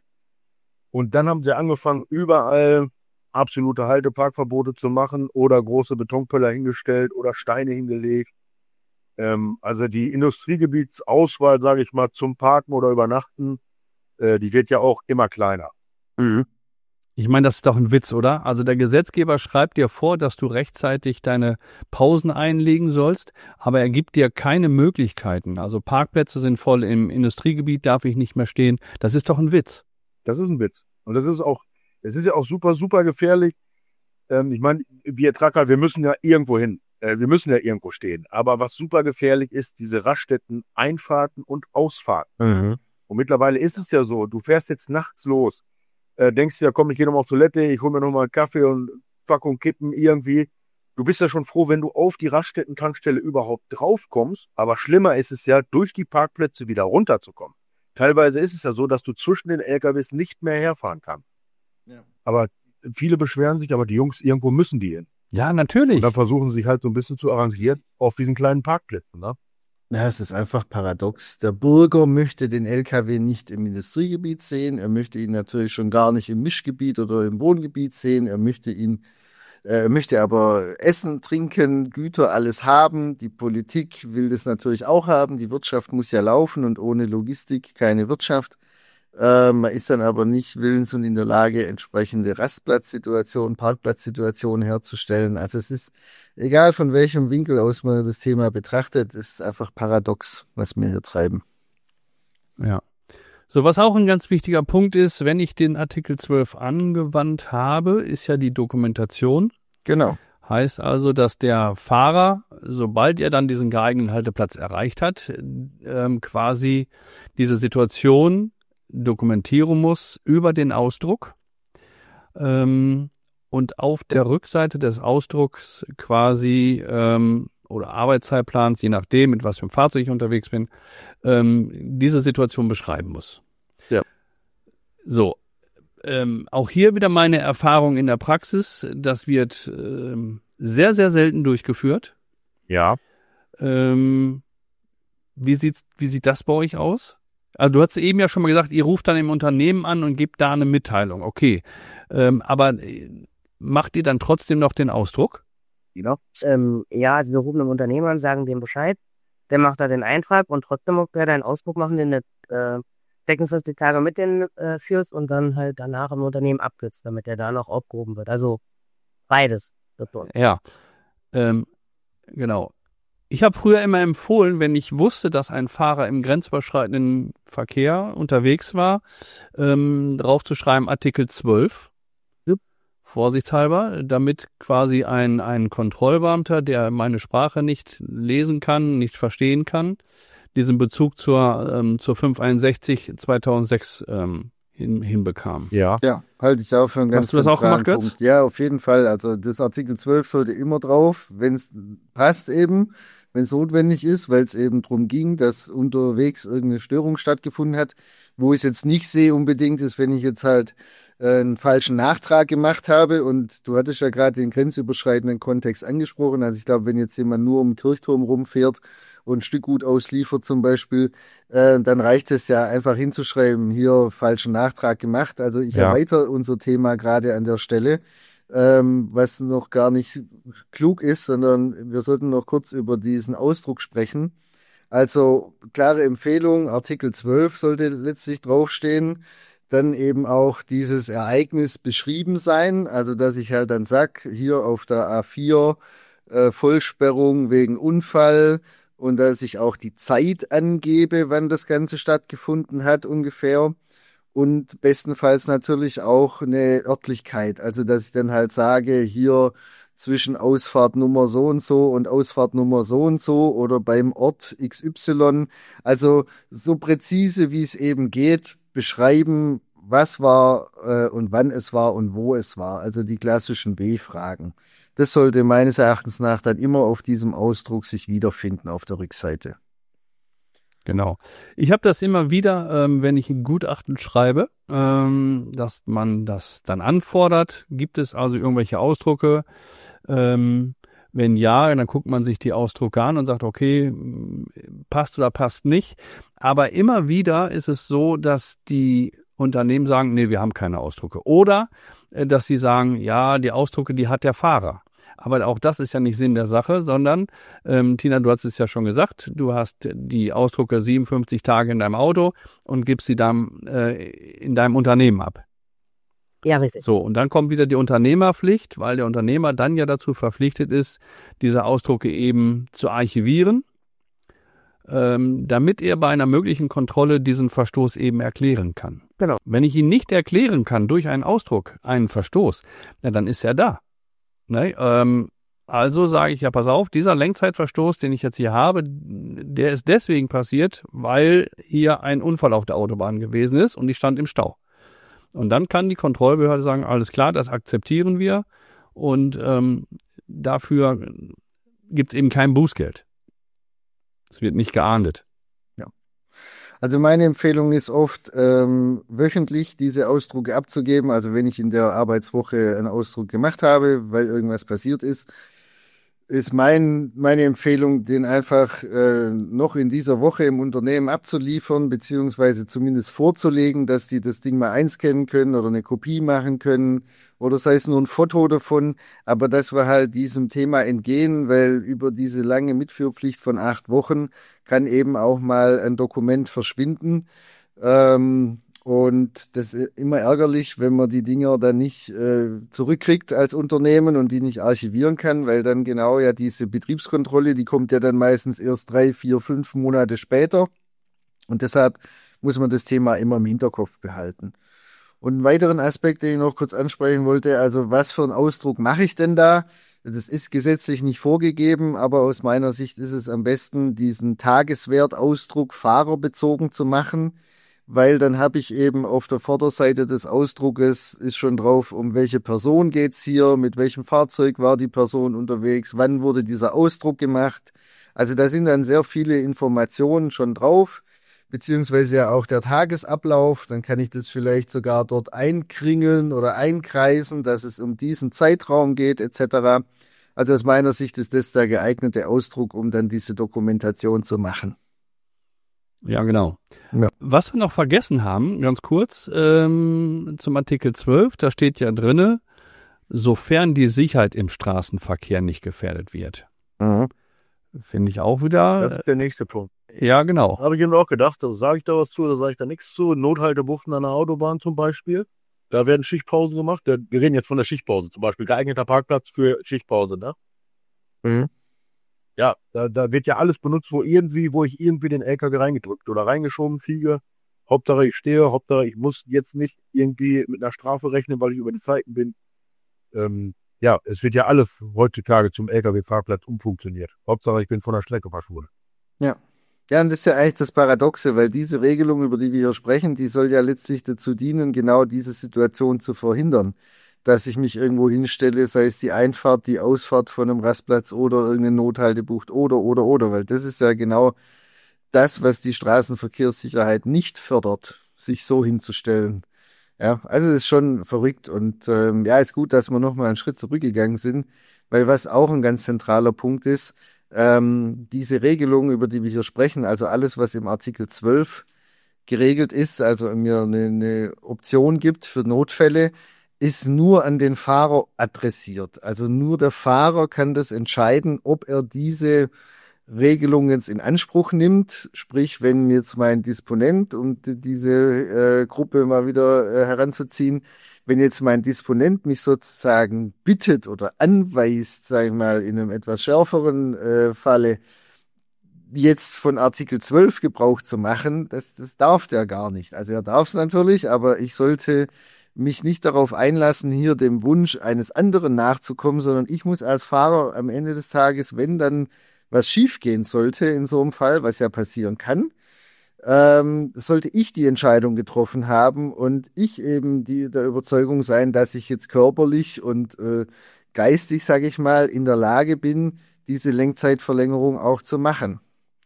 Und dann haben sie angefangen, überall absolute Halteparkverbote zu machen oder große Betonpöller hingestellt oder Steine hingelegt. Ähm, also die Industriegebietsauswahl, sage ich mal, zum Parken oder Übernachten, äh, die wird ja auch immer kleiner. Mhm. Ich meine, das ist doch ein Witz, oder? Also der Gesetzgeber schreibt dir vor, dass du rechtzeitig deine Pausen einlegen sollst, aber er gibt dir keine Möglichkeiten. Also Parkplätze sind voll, im Industriegebiet darf ich nicht mehr stehen. Das ist doch ein Witz. Das ist ein Witz. Und das ist auch, es ist ja auch super, super gefährlich. Ähm, ich meine, wir Tracker, wir müssen ja irgendwo hin. Äh, wir müssen ja irgendwo stehen. Aber was super gefährlich ist, diese Raststätten, Einfahrten und Ausfahrten. Mhm. Und mittlerweile ist es ja so, du fährst jetzt nachts los, äh, denkst dir, komm, ich gehe nochmal auf Toilette, ich hole mir nochmal einen Kaffee und Packung Kippen irgendwie. Du bist ja schon froh, wenn du auf die Raststätten-Tankstelle überhaupt draufkommst. Aber schlimmer ist es ja, durch die Parkplätze wieder runterzukommen. Teilweise ist es ja so, dass du zwischen den L K Ws nicht mehr herfahren kannst. Ja. Aber viele beschweren sich, aber die Jungs, irgendwo müssen die hin. Ja, natürlich. Und dann versuchen sie sich halt so ein bisschen zu arrangieren auf diesen kleinen Parkplätzen, ne? Ja, es ist einfach paradox. Der Bürger möchte den L K W nicht im Industriegebiet sehen. Er möchte ihn natürlich schon gar nicht im Mischgebiet oder im Wohngebiet sehen. Er möchte ihn, äh, er möchte aber Essen, Trinken, Güter, alles haben. Die Politik will das natürlich auch haben. Die Wirtschaft muss ja laufen und ohne Logistik keine Wirtschaft. Äh, man ist dann aber nicht willens und in der Lage, entsprechende Rastplatzsituationen, Parkplatzsituationen herzustellen. Also es ist, egal von welchem Winkel aus man das Thema betrachtet, es ist einfach paradox, was wir hier treiben. Ja. So, was auch ein ganz wichtiger Punkt ist, wenn ich den Artikel zwölf angewandt habe, ist ja die Dokumentation. Genau. Heißt also, dass der Fahrer, sobald er dann diesen geeigneten Halteplatz erreicht hat, ähm, quasi diese Situation dokumentieren muss über den Ausdruck ähm, und auf der Rückseite des Ausdrucks quasi ähm, oder Arbeitszeitplans, je nachdem, mit was für einem Fahrzeug ich unterwegs bin, ähm, diese Situation beschreiben muss. Ja. So, ähm, auch hier wieder meine Erfahrung in der Praxis. Das wird ähm, sehr, sehr selten durchgeführt. Ja. Ähm, wie sieht's, wie sieht das bei euch aus? Also du hast eben ja schon mal gesagt, ihr ruft dann im Unternehmen an und gebt da eine Mitteilung. Okay, ähm, aber macht ihr dann trotzdem noch den Ausdruck? Ina? Ähm, ja, also wir rufen im Unternehmen an, sagen dem Bescheid, der macht da den Eintrag und trotzdem muss der einen Ausdruck machen, den der äh, deckungsfristig Tage mit den äh, führst und dann halt danach im Unternehmen abkürzt, damit der da noch aufgehoben wird. Also beides wird dort. Ja, ähm, genau. Ich habe früher immer empfohlen, wenn ich wusste, dass ein Fahrer im grenzüberschreitenden Verkehr unterwegs war, ähm, drauf zu schreiben Artikel zwölf, Jupp. vorsichtshalber, damit quasi ein, ein Kontrollbeamter, der meine Sprache nicht lesen kann, nicht verstehen kann, diesen Bezug zur, ähm, zur fünfhunderteinundsechzig zweitausendsechs ähm, hin, hinbekam. Ja. Ja, halte ich auch für einen ganz Hast du das auch zentralen gemacht, Götz? Punkt. Ja, auf jeden Fall. Also das Artikel zwölf sollte immer drauf, wenn es passt eben, wenn es notwendig ist, weil es eben drum ging, dass unterwegs irgendeine Störung stattgefunden hat. Wo ich es jetzt nicht sehe unbedingt, ist, wenn ich jetzt halt äh, einen falschen Nachtrag gemacht habe und du hattest ja gerade den grenzüberschreitenden Kontext angesprochen. Also ich glaube, wenn jetzt jemand nur um den Kirchturm rumfährt und Stückgut ausliefert zum Beispiel, äh, dann reicht es ja einfach hinzuschreiben, hier falschen Nachtrag gemacht. Also ich Ja. erweitere unser Thema gerade an der Stelle, ähm, was noch gar nicht klug ist, sondern wir sollten noch kurz über diesen Ausdruck sprechen. Also klare Empfehlung, Artikel zwölf sollte letztlich draufstehen. Dann eben auch dieses Ereignis beschrieben sein, also dass ich halt dann sag, hier auf der A vier äh, Vollsperrung wegen Unfall, und dass ich auch die Zeit angebe, wann das Ganze stattgefunden hat ungefähr. Und bestenfalls natürlich auch eine Örtlichkeit. Also dass ich dann halt sage, hier zwischen Ausfahrtnummer so und so und Ausfahrtnummer so und so oder beim Ort X Y. Also so präzise, wie es eben geht, beschreiben, was war äh, und wann es war und wo es war. Also die klassischen W-Fragen. Das sollte meines Erachtens nach dann immer auf diesem Ausdruck sich wiederfinden auf der Rückseite. Genau. Ich habe das immer wieder, ähm, wenn ich ein Gutachten schreibe, ähm, dass man das dann anfordert. Gibt es also irgendwelche Ausdrucke? Ähm, wenn ja, dann guckt man sich die Ausdrucke an und sagt, okay, passt oder passt nicht. Aber immer wieder ist es so, dass die Unternehmen sagen, nee, wir haben keine Ausdrucke. Oder äh, dass sie sagen, ja, die Ausdrucke, die hat der Fahrer. Aber auch das ist ja nicht Sinn der Sache, sondern, ähm, Tina, du hast es ja schon gesagt, du hast die Ausdrucke siebenundfünfzig Tage in deinem Auto und gibst sie dann äh, in deinem Unternehmen ab. Ja, richtig. So, und dann kommt wieder die Unternehmerpflicht, weil der Unternehmer dann ja dazu verpflichtet ist, diese Ausdrucke eben zu archivieren, ähm, damit er bei einer möglichen Kontrolle diesen Verstoß eben erklären kann. Genau. Wenn ich ihn nicht erklären kann durch einen Ausdruck, einen Verstoß, ja, dann ist er da. Ne? Ähm, also sage ich, ja, pass auf, dieser Lenkzeitverstoß, den ich jetzt hier habe, der ist deswegen passiert, weil hier ein Unfall auf der Autobahn gewesen ist und ich stand im Stau. Und dann kann die Kontrollbehörde sagen, alles klar, das akzeptieren wir und ähm, dafür gibt es eben kein Bußgeld. Es wird nicht geahndet. Ja. Also meine Empfehlung ist oft, ähm, wöchentlich diese Ausdrucke abzugeben. Also wenn ich in der Arbeitswoche einen Ausdruck gemacht habe, weil irgendwas passiert ist, ist mein, meine Empfehlung, den einfach äh, noch in dieser Woche im Unternehmen abzuliefern, beziehungsweise zumindest vorzulegen, dass die das Ding mal einscannen können oder eine Kopie machen können oder sei es nur ein Foto davon, aber dass wir halt diesem Thema entgehen, weil über diese lange Mitführpflicht von acht Wochen kann eben auch mal ein Dokument verschwinden. Ähm, Und das ist immer ärgerlich, wenn man die Dinger dann nicht äh, zurückkriegt als Unternehmen und die nicht archivieren kann, weil dann genau ja diese Betriebskontrolle, die kommt ja dann meistens erst drei, vier, fünf Monate später. Und deshalb muss man das Thema immer im Hinterkopf behalten. Und einen weiteren Aspekt, den ich noch kurz ansprechen wollte, also was für einen Ausdruck mache ich denn da? Das ist gesetzlich nicht vorgegeben, aber aus meiner Sicht ist es am besten, diesen Tageswertausdruck fahrerbezogen zu machen, weil dann habe ich eben auf der Vorderseite des Ausdruckes ist schon drauf, um welche Person geht's hier, mit welchem Fahrzeug war die Person unterwegs, wann wurde dieser Ausdruck gemacht. Also da sind dann sehr viele Informationen schon drauf, beziehungsweise ja auch der Tagesablauf. Dann kann ich das vielleicht sogar dort einkringeln oder einkreisen, dass es um diesen Zeitraum geht et cetera. Also aus meiner Sicht ist das der geeignete Ausdruck, um dann diese Dokumentation zu machen. Ja, genau. Ja. Was wir noch vergessen haben, ganz kurz, ähm, zum Artikel zwölf, da steht ja drinne, sofern die Sicherheit im Straßenverkehr nicht gefährdet wird. Mhm. Finde ich auch wieder. Das ist der nächste Punkt. Ja, genau. Habe ich eben auch gedacht, also sage ich da was zu oder sage ich da nichts zu. Nothaltebuchten an der Autobahn zum Beispiel. Da werden Schichtpausen gemacht. Wir reden jetzt von der Schichtpause zum Beispiel. Geeigneter Parkplatz für Schichtpause, ne? Mhm. Ja, da, da wird ja alles benutzt, wo irgendwie, wo ich irgendwie den L K W reingedrückt oder reingeschoben kriege. Hauptsache ich stehe, Hauptsache ich muss jetzt nicht irgendwie mit einer Strafe rechnen, weil ich über die Zeiten bin. Ähm, ja, es wird ja alles heutzutage zum L K W-Fahrplatz umfunktioniert. Hauptsache ich bin von der Strecke verschwunden. Ja. Ja, und das ist ja eigentlich das Paradoxe, weil diese Regelung, über die wir hier sprechen, die soll ja letztlich dazu dienen, genau diese Situation zu verhindern. Dass ich mich irgendwo hinstelle, sei es die Einfahrt, die Ausfahrt von einem Rastplatz oder irgendeine Nothaltebucht oder, oder, oder, weil das ist ja genau das, was die Straßenverkehrssicherheit nicht fördert, sich so hinzustellen. Ja, also es ist schon verrückt und ähm, ja, ist gut, dass wir nochmal einen Schritt zurückgegangen sind, weil was auch ein ganz zentraler Punkt ist, ähm, diese Regelung, über die wir hier sprechen, also alles, was im Artikel zwölf geregelt ist, also mir eine, eine Option gibt für Notfälle, ist nur an den Fahrer adressiert. Also nur der Fahrer kann das entscheiden, ob er diese Regelung jetzt in Anspruch nimmt. Sprich, wenn jetzt mein Disponent, um diese äh, Gruppe mal wieder äh, heranzuziehen, wenn jetzt mein Disponent mich sozusagen bittet oder anweist, sage ich mal, in einem etwas schärferen äh, Falle, jetzt von Artikel zwölf Gebrauch zu machen, das, das darf der gar nicht. Also er darf es natürlich, aber ich sollte mich nicht darauf einlassen, hier dem Wunsch eines anderen nachzukommen, sondern ich muss als Fahrer am Ende des Tages, wenn dann was schiefgehen sollte in so einem Fall, was ja passieren kann, ähm, sollte ich die Entscheidung getroffen haben und ich eben die der Überzeugung sein, dass ich jetzt körperlich und äh, geistig, sage ich mal, in der Lage bin, diese Lenkzeitverlängerung auch zu machen.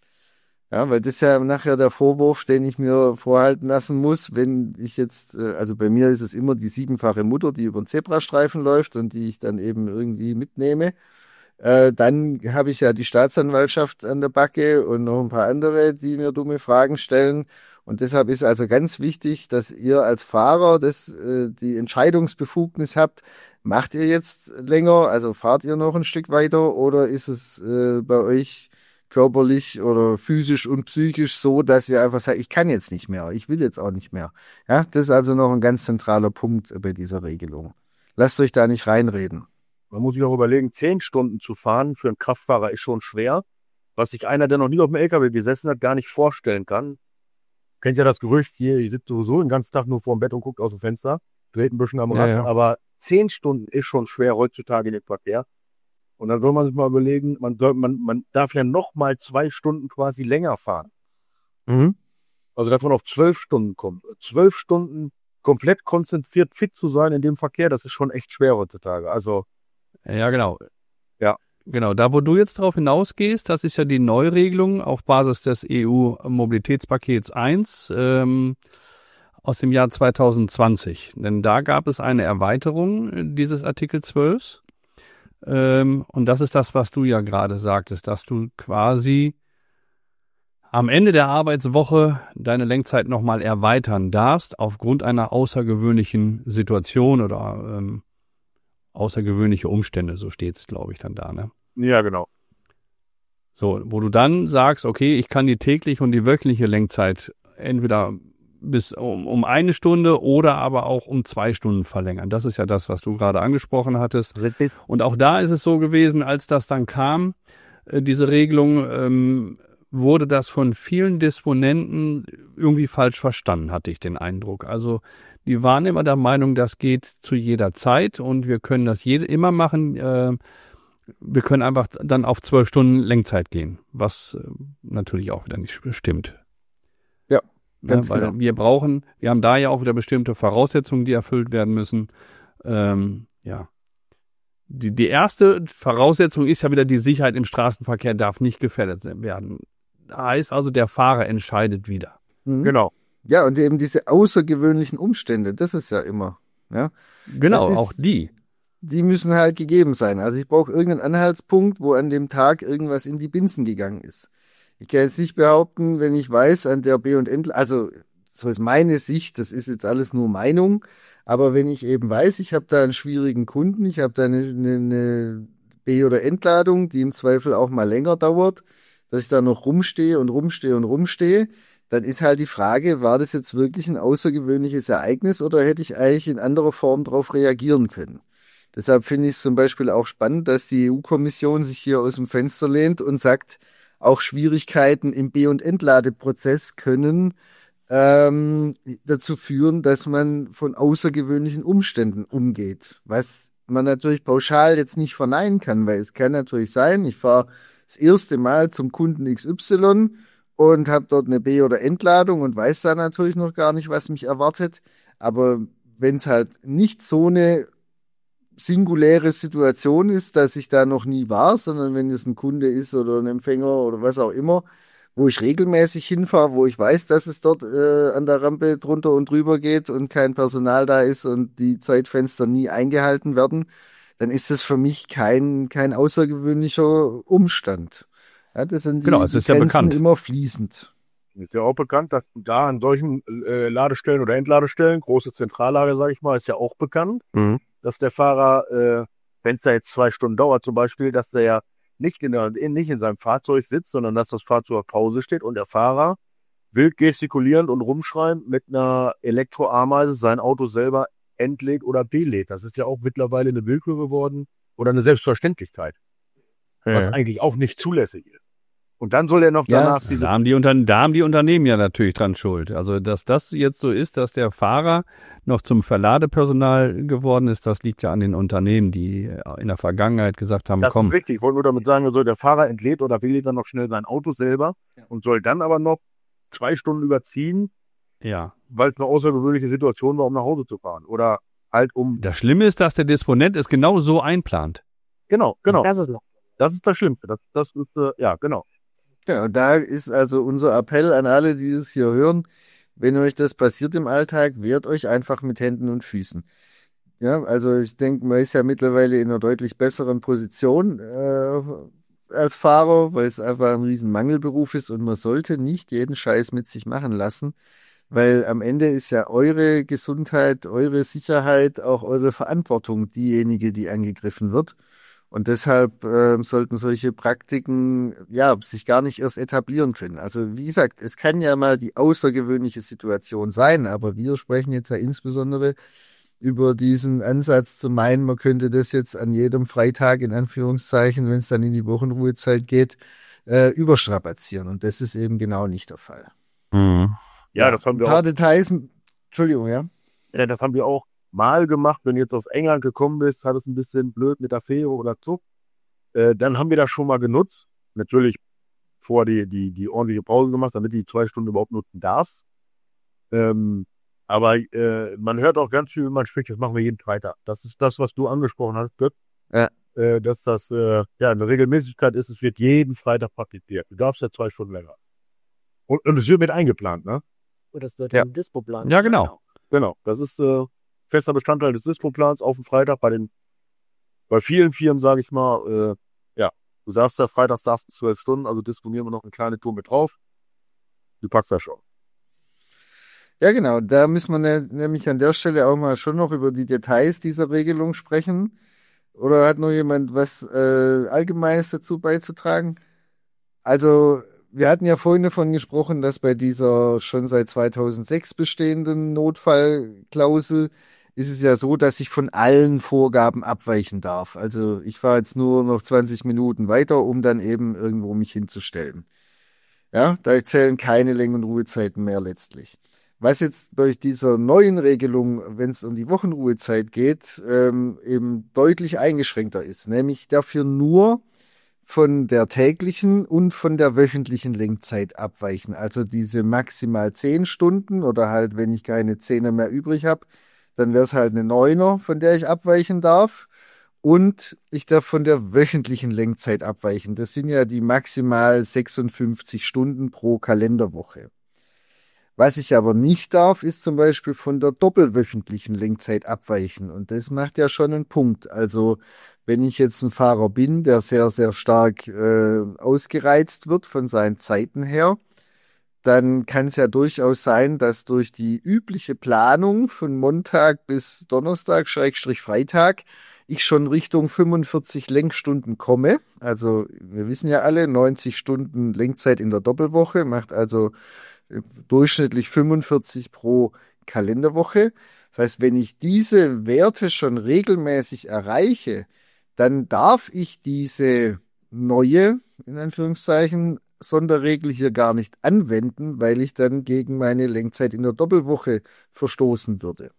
Ja, weil das ist ja nachher der Vorwurf, den ich mir vorhalten lassen muss, wenn ich jetzt, also bei mir ist es immer die siebenfache Mutter, die über den Zebrastreifen läuft und die ich dann eben irgendwie mitnehme. Äh, dann habe ich ja die Staatsanwaltschaft an der Backe und noch ein paar andere, die mir dumme Fragen stellen. Und deshalb ist also ganz wichtig, dass ihr als Fahrer das, äh, die Entscheidungsbefugnis habt. Macht ihr jetzt länger, also fahrt ihr noch ein Stück weiter oder ist es äh, bei euch körperlich oder physisch und psychisch so, dass ihr einfach sagt, ich kann jetzt nicht mehr, ich will jetzt auch nicht mehr. Ja, das ist also noch ein ganz zentraler Punkt bei dieser Regelung. Lasst euch da nicht reinreden. Man muss sich auch überlegen, zehn Stunden zu fahren für einen Kraftfahrer ist schon schwer, was sich einer, der noch nie auf dem L K W gesessen hat, gar nicht vorstellen kann. Kennt ja das Gerücht, hier, ich sitze sowieso den ganzen Tag nur vor dem Bett und guckt aus dem Fenster, dreht ein bisschen am Ja, Rad, ja. aber zehn Stunden ist schon schwer heutzutage in dem Verkehr. Und dann soll man sich mal überlegen, man, soll, man, man darf ja noch mal zwei Stunden quasi länger fahren. Mhm. Also dass man auf zwölf Stunden kommt. Zwölf Stunden komplett konzentriert fit zu sein in dem Verkehr, das ist schon echt schwer heutzutage. Also Ja, genau. Ja. Genau, da wo du jetzt drauf hinausgehst, das ist ja die Neuregelung auf Basis des E U-Mobilitätspakets eins ähm, aus dem Jahr zwanzig zwanzig. Denn da gab es eine Erweiterung dieses Artikel zwölf. Ähm, und das ist das, was du ja gerade sagtest, dass du quasi am Ende der Arbeitswoche deine Lenkzeit nochmal erweitern darfst aufgrund einer außergewöhnlichen Situation oder ähm, außergewöhnliche Umstände, so steht's, glaube ich, dann da, ne? ja, genau. So, wo du dann sagst, okay, ich kann die tägliche und die wöchentliche Lenkzeit entweder bis um, um eine Stunde oder aber auch um zwei Stunden verlängern. Das ist ja das, was du gerade angesprochen hattest. Und auch da ist es so gewesen, als das dann kam, äh, diese Regelung, ähm, wurde das von vielen Disponenten irgendwie falsch verstanden, hatte ich den Eindruck. Also die waren immer der Meinung, das geht zu jeder Zeit und wir können das jede, immer machen. Äh, wir können einfach dann auf zwölf Stunden Lenkzeit gehen, was äh, natürlich auch wieder nicht stimmt. Ja, Ne, ganz weil genau. wir brauchen, wir haben da ja auch wieder bestimmte Voraussetzungen, die erfüllt werden müssen. Ähm, ja. Die, die erste Voraussetzung ist ja wieder, die Sicherheit im Straßenverkehr darf nicht gefährdet werden. Heißt also, der Fahrer entscheidet wieder. Mhm. Genau. Ja, und eben diese außergewöhnlichen Umstände, das ist ja immer. Ja, Genau, Das ist- auch die. die müssen halt gegeben sein. Also ich brauche irgendeinen Anhaltspunkt, wo an dem Tag irgendwas in die Binsen gegangen ist. Ich kann jetzt nicht behaupten, wenn ich weiß, an der B- und Entl, also so ist meine Sicht, das ist jetzt alles nur Meinung, aber wenn ich eben weiß, ich habe da einen schwierigen Kunden, ich habe da eine, eine, eine B- oder Entladung, die im Zweifel auch mal länger dauert, dass ich da noch rumstehe und rumstehe und rumstehe, dann ist halt die Frage, war das jetzt wirklich ein außergewöhnliches Ereignis oder hätte ich eigentlich in anderer Form darauf reagieren können? Deshalb finde ich es zum Beispiel auch spannend, dass die E U-Kommission sich hier aus dem Fenster lehnt und sagt, auch Schwierigkeiten im B- und Entladeprozess können ähm, dazu führen, dass man von außergewöhnlichen Umständen umgeht. Was man natürlich pauschal jetzt nicht verneinen kann, weil es kann natürlich sein, ich fahre das erste Mal zum Kunden X Y und habe dort eine B- oder Entladung und weiß da natürlich noch gar nicht, was mich erwartet. Aber wenn es halt nicht so eine singuläre Situation ist, dass ich da noch nie war, sondern wenn es ein Kunde ist oder ein Empfänger oder was auch immer, wo ich regelmäßig hinfahre, wo ich weiß, dass es dort äh, an der Rampe drunter und drüber geht und kein Personal da ist und die Zeitfenster nie eingehalten werden, dann ist das für mich kein, kein außergewöhnlicher Umstand. Ja, das sind die, Genau, es die ist ja Grenzen bekannt. immer fließend. Ist ja auch bekannt, dass da an solchen äh, Ladestellen oder Entladestellen, große Zentrallager, sage ich mal, ist ja auch bekannt, Mhm. dass der Fahrer, äh, wenn es da jetzt zwei Stunden dauert zum Beispiel, dass der ja nicht in, der, in, nicht in seinem Fahrzeug sitzt, sondern dass das Fahrzeug auf Pause steht und der Fahrer wild gestikulierend und rumschreien mit einer Elektroameise sein Auto selber entlädt oder belädt. Das ist ja auch mittlerweile eine Willkür geworden oder eine Selbstverständlichkeit, was Ja. eigentlich auch nicht zulässig ist. Und dann soll er noch Ja, danach es- diese Da haben, die Unter da haben die Unternehmen ja natürlich dran Schuld. Also, dass das jetzt so ist, dass der Fahrer noch zum Verladepersonal geworden ist, das liegt ja an den Unternehmen, die in der Vergangenheit gesagt haben, Das komm, ist richtig. Ich wollte nur damit sagen, soll der Fahrer entlädt oder belädt dann noch schnell sein Auto selber und soll dann aber noch zwei Stunden überziehen, ja. weil es eine außergewöhnliche Situation war, um nach Hause zu fahren. Oder halt um. Das Schlimme ist, dass der Disponent es genau so einplant. Genau, genau. Das ist noch. Das ist das Schlimmste. Das, das ist, äh, ja, genau. Genau, da ist also unser Appell an alle, die es hier hören. Wenn euch das passiert im Alltag, wehrt euch einfach mit Händen und Füßen. Ja, also ich denke, man ist ja mittlerweile in einer deutlich besseren Position äh, als Fahrer, weil es einfach ein riesen Mangelberuf ist und man sollte nicht jeden Scheiß mit sich machen lassen, weil am Ende ist ja eure Gesundheit, eure Sicherheit, auch eure Verantwortung diejenige, die angegriffen wird. Und deshalb äh, sollten solche Praktiken ja sich gar nicht erst etablieren können. Also wie gesagt, es kann ja mal die außergewöhnliche Situation sein, aber wir sprechen jetzt ja insbesondere über diesen Ansatz zu meinen, man könnte das jetzt an jedem Freitag in Anführungszeichen, wenn es dann in die Wochenruhezeit geht, äh, überstrapazieren. Und das ist eben genau nicht der Fall. Mhm. Ja, das haben Ein wir paar auch. Details, Entschuldigung, ja. Ja, das haben wir auch mal gemacht, wenn du jetzt aus England gekommen bist, hat es ein bisschen blöd mit der Fähre oder Zug. Äh, dann haben wir das schon mal genutzt. Natürlich vor die, die, die ordentliche Pause gemacht, damit du die zwei Stunden überhaupt nutzen darfst. Ähm, aber äh, man hört auch ganz viel, wenn man spricht, das machen wir jeden Freitag. Das ist das, was du angesprochen hast, Götz. Ja. Äh, dass das äh, ja eine Regelmäßigkeit ist, es wird jeden Freitag praktiziert. Du darfst ja zwei Stunden länger. Und, und es wird mit eingeplant, ne? Und das wird Ja. im Dispo-Plan. Ja, genau. Genau. Das ist äh, fester Bestandteil des Dispo-Plans auf dem Freitag. Bei den bei vielen Firmen, sage ich mal, äh, ja, du sagst ja, freitags darfst du zwölf Stunden, also disponieren wir noch eine kleine Tour mit drauf. Du packst das schon. Ja, genau. Da müssen wir ne, nämlich an der Stelle auch mal schon noch über die Details dieser Regelung sprechen. Oder hat noch jemand was äh, Allgemeines dazu beizutragen? Also, wir hatten ja vorhin davon gesprochen, dass bei dieser schon seit zweitausendsechs bestehenden Notfallklausel ist es ja so, dass ich von allen Vorgaben abweichen darf. Also, ich fahre jetzt nur noch zwanzig Minuten weiter, um dann eben irgendwo mich hinzustellen. Ja, da zählen keine Längen- und Ruhezeiten mehr letztlich. Was jetzt bei dieser neuen Regelung, wenn es um die Wochenruhezeit geht, ähm, eben deutlich eingeschränkter ist. Nämlich dafür nur von der täglichen und von der wöchentlichen Lenkzeit abweichen. Also diese maximal zehn Stunden oder halt, wenn ich keine Zehner mehr übrig habe, dann wäre es halt eine Neuner, von der ich abweichen darf. Und ich darf von der wöchentlichen Lenkzeit abweichen. Das sind ja die maximal sechsundfünfzig Stunden pro Kalenderwoche. Was ich aber nicht darf, ist zum Beispiel von der doppelwöchentlichen Lenkzeit abweichen. Und das macht ja schon einen Punkt. Also wenn ich jetzt ein Fahrer bin, der sehr, sehr stark äh, ausgereizt wird von seinen Zeiten her, dann kann es ja durchaus sein, dass durch die übliche Planung von Montag bis Donnerstag, Schrägstrich Freitag, ich schon Richtung fünfundvierzig Lenkstunden komme. Also wir wissen ja alle, neunzig Stunden Lenkzeit in der Doppelwoche macht also durchschnittlich fünfundvierzig pro Kalenderwoche. Das heißt, wenn ich diese Werte schon regelmäßig erreiche, dann darf ich diese neue, in Anführungszeichen, Sonderregel hier gar nicht anwenden, weil ich dann gegen meine Lenkzeit in der Doppelwoche verstoßen würde.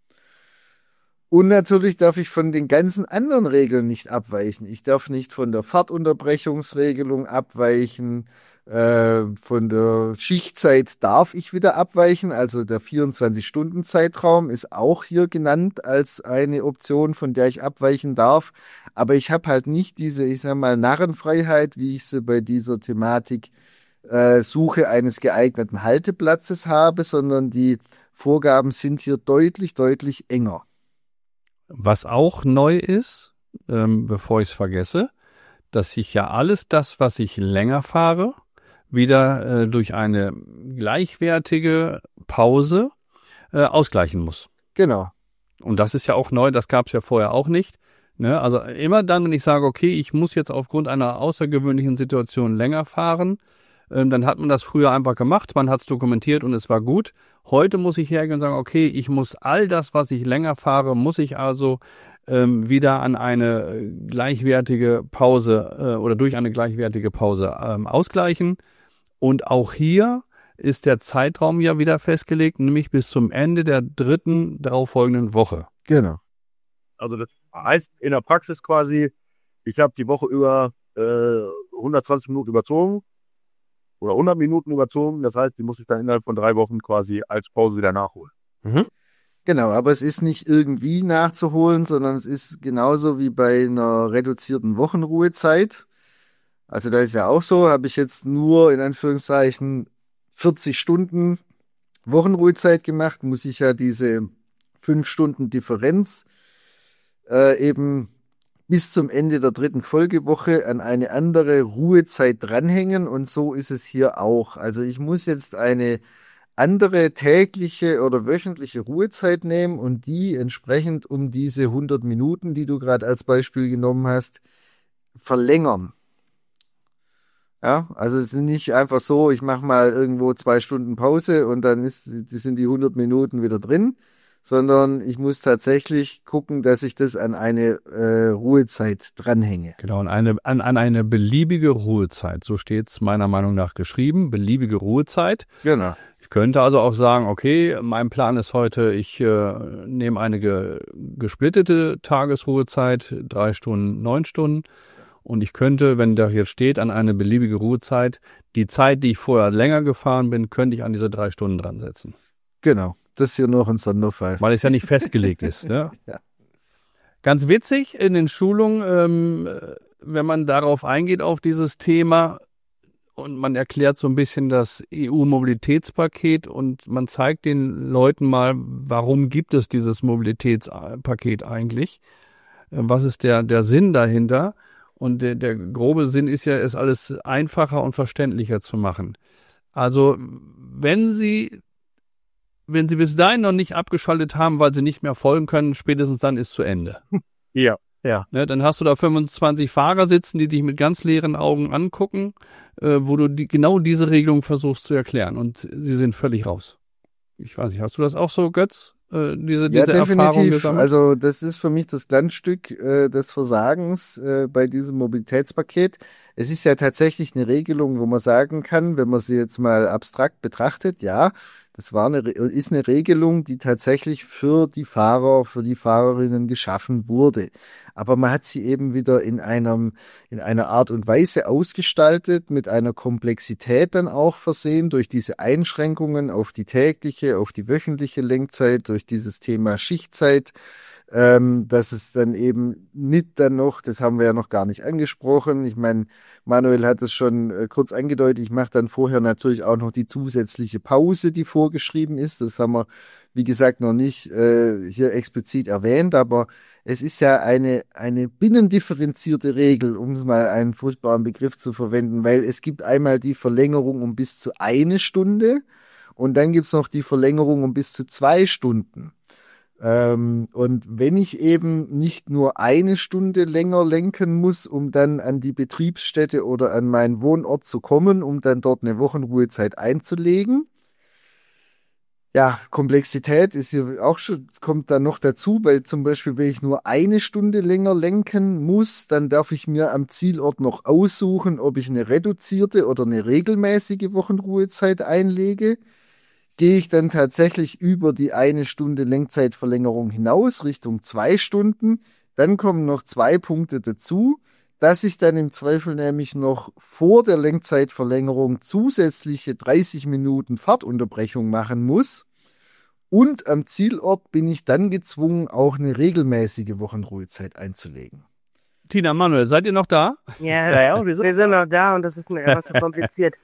Und natürlich darf ich von den ganzen anderen Regeln nicht abweichen. Ich darf nicht von der Fahrtunterbrechungsregelung abweichen. Äh, von der Schichtzeit darf ich wieder abweichen. Also der vierundzwanzig-Stunden-Zeitraum ist auch hier genannt als eine Option, von der ich abweichen darf. Aber ich habe halt nicht diese, ich sag mal, Narrenfreiheit, wie ich sie bei dieser Thematik äh, Suche eines geeigneten Halteplatzes habe, sondern die Vorgaben sind hier deutlich, deutlich enger. Was auch neu ist, ähm, bevor ich es vergesse, dass ich ja alles das, was ich länger fahre, wieder äh, durch eine gleichwertige Pause äh, ausgleichen muss. Genau. Und das ist ja auch neu, das gab es ja vorher auch nicht. Ne? Also immer dann, wenn ich sage, okay, ich muss jetzt aufgrund einer außergewöhnlichen Situation länger fahren, ähm, dann hat man das früher einfach gemacht, man hat es dokumentiert und es war gut. Heute muss ich hergehen und sagen, okay, ich muss all das, was ich länger fahre, muss ich also ähm, wieder an eine gleichwertige Pause äh, oder durch eine gleichwertige Pause ähm, ausgleichen. Und auch hier ist der Zeitraum ja wieder festgelegt, nämlich bis zum Ende der dritten darauffolgenden Woche. Genau. Also das heißt in der Praxis quasi, ich habe die Woche über äh, hundertzwanzig Minuten überzogen oder hundert Minuten überzogen. Das heißt, die muss ich dann innerhalb von drei Wochen quasi als Pause wieder nachholen. Mhm. Genau, aber es ist nicht irgendwie nachzuholen, sondern es ist genauso wie bei einer reduzierten Wochenruhezeit. Also da ist ja auch so, habe ich jetzt nur in Anführungszeichen vierzig Stunden Wochenruhezeit gemacht, muss ich ja diese fünf Stunden Differenz äh, eben bis zum Ende der dritten Folgewoche an eine andere Ruhezeit dranhängen und so ist es hier auch. Also ich muss jetzt eine andere tägliche oder wöchentliche Ruhezeit nehmen und die entsprechend um diese hundert Minuten, die du gerade als Beispiel genommen hast, verlängern. Ja, also es ist nicht einfach so, ich mache mal irgendwo zwei Stunden Pause und dann ist, die sind die hundert Minuten wieder drin, sondern ich muss tatsächlich gucken, dass ich das an eine äh, Ruhezeit dranhänge. Genau, an eine, an, an eine beliebige Ruhezeit. So steht es meiner Meinung nach geschrieben, beliebige Ruhezeit. Genau. Ich könnte also auch sagen, okay, mein Plan ist heute, ich äh, nehme eine ge, gesplittete Tagesruhezeit, drei Stunden, neun Stunden. Und ich könnte, wenn da jetzt steht, an eine beliebige Ruhezeit, die Zeit, die ich vorher länger gefahren bin, könnte ich an diese drei Stunden dran setzen. Genau, das ist hier noch ein Sonderfall. Weil es ja nicht festgelegt ist. Ne? Ja. Ganz witzig in den Schulungen, ähm, wenn man darauf eingeht, auf dieses Thema, und man erklärt so ein bisschen das E U-Mobilitätspaket und man zeigt den Leuten mal, warum gibt es dieses Mobilitätspaket eigentlich? Was ist der, der Sinn dahinter? Und der, der grobe Sinn ist ja, es alles einfacher und verständlicher zu machen. Also, wenn Sie, wenn Sie bis dahin noch nicht abgeschaltet haben, weil Sie nicht mehr folgen können, spätestens dann ist zu Ende. Ja. Ja. Ne, dann hast du da fünfundzwanzig Fahrer sitzen, die dich mit ganz leeren Augen angucken, äh, wo du die, genau diese Regelung versuchst zu erklären und sie sind völlig raus. Ich weiß nicht, hast du das auch so, Götz? Äh, diese diese Ja, Erfahrung definitiv. gesammelt? Also das ist für mich das Glanzstück äh, des Versagens äh, bei diesem Mobilitätspaket. Es ist ja tatsächlich eine Regelung, wo man sagen kann, wenn man sie jetzt mal abstrakt betrachtet, ja, das war eine, ist eine Regelung, die tatsächlich für die Fahrer, für die Fahrerinnen geschaffen wurde. Aber man hat sie eben wieder in einem, in einer Art und Weise ausgestaltet, mit einer Komplexität dann auch versehen durch diese Einschränkungen auf die tägliche, auf die wöchentliche Lenkzeit, durch dieses Thema Schichtzeit, ähm, dass es dann eben nicht dann noch, das haben wir ja noch gar nicht angesprochen. Ich meine, Manuel hat es schon äh, kurz angedeutet, ich mache dann vorher natürlich auch noch die zusätzliche Pause, die vorgeschrieben ist. Das haben wir, wie gesagt, noch nicht äh, hier explizit erwähnt, aber es ist ja eine, eine binnendifferenzierte Regel, um mal einen furchtbaren Begriff zu verwenden, weil es gibt einmal die Verlängerung um bis zu eine Stunde und dann gibt's noch die Verlängerung um bis zu zwei Stunden. Ähm, und wenn ich eben nicht nur eine Stunde länger lenken muss, um dann an die Betriebsstätte oder an meinen Wohnort zu kommen, um dann dort eine Wochenruhezeit einzulegen. Ja, Komplexität ist hier auch schon, kommt dann noch dazu, weil zum Beispiel, wenn ich nur eine Stunde länger lenken muss, dann darf ich mir am Zielort noch aussuchen, ob ich eine reduzierte oder eine regelmäßige Wochenruhezeit einlege. Gehe ich dann tatsächlich über die eine Stunde Lenkzeitverlängerung hinaus, Richtung zwei Stunden, dann kommen noch zwei Punkte dazu, dass ich dann im Zweifel nämlich noch vor der Lenkzeitverlängerung zusätzliche dreißig Minuten Fahrtunterbrechung machen muss. Und am Zielort bin ich dann gezwungen, auch eine regelmäßige Wochenruhezeit einzulegen. Tina, Manuel, seid ihr noch da? Ja, ja, wir sind, wir sind noch da und das ist mir etwas zu kompliziert.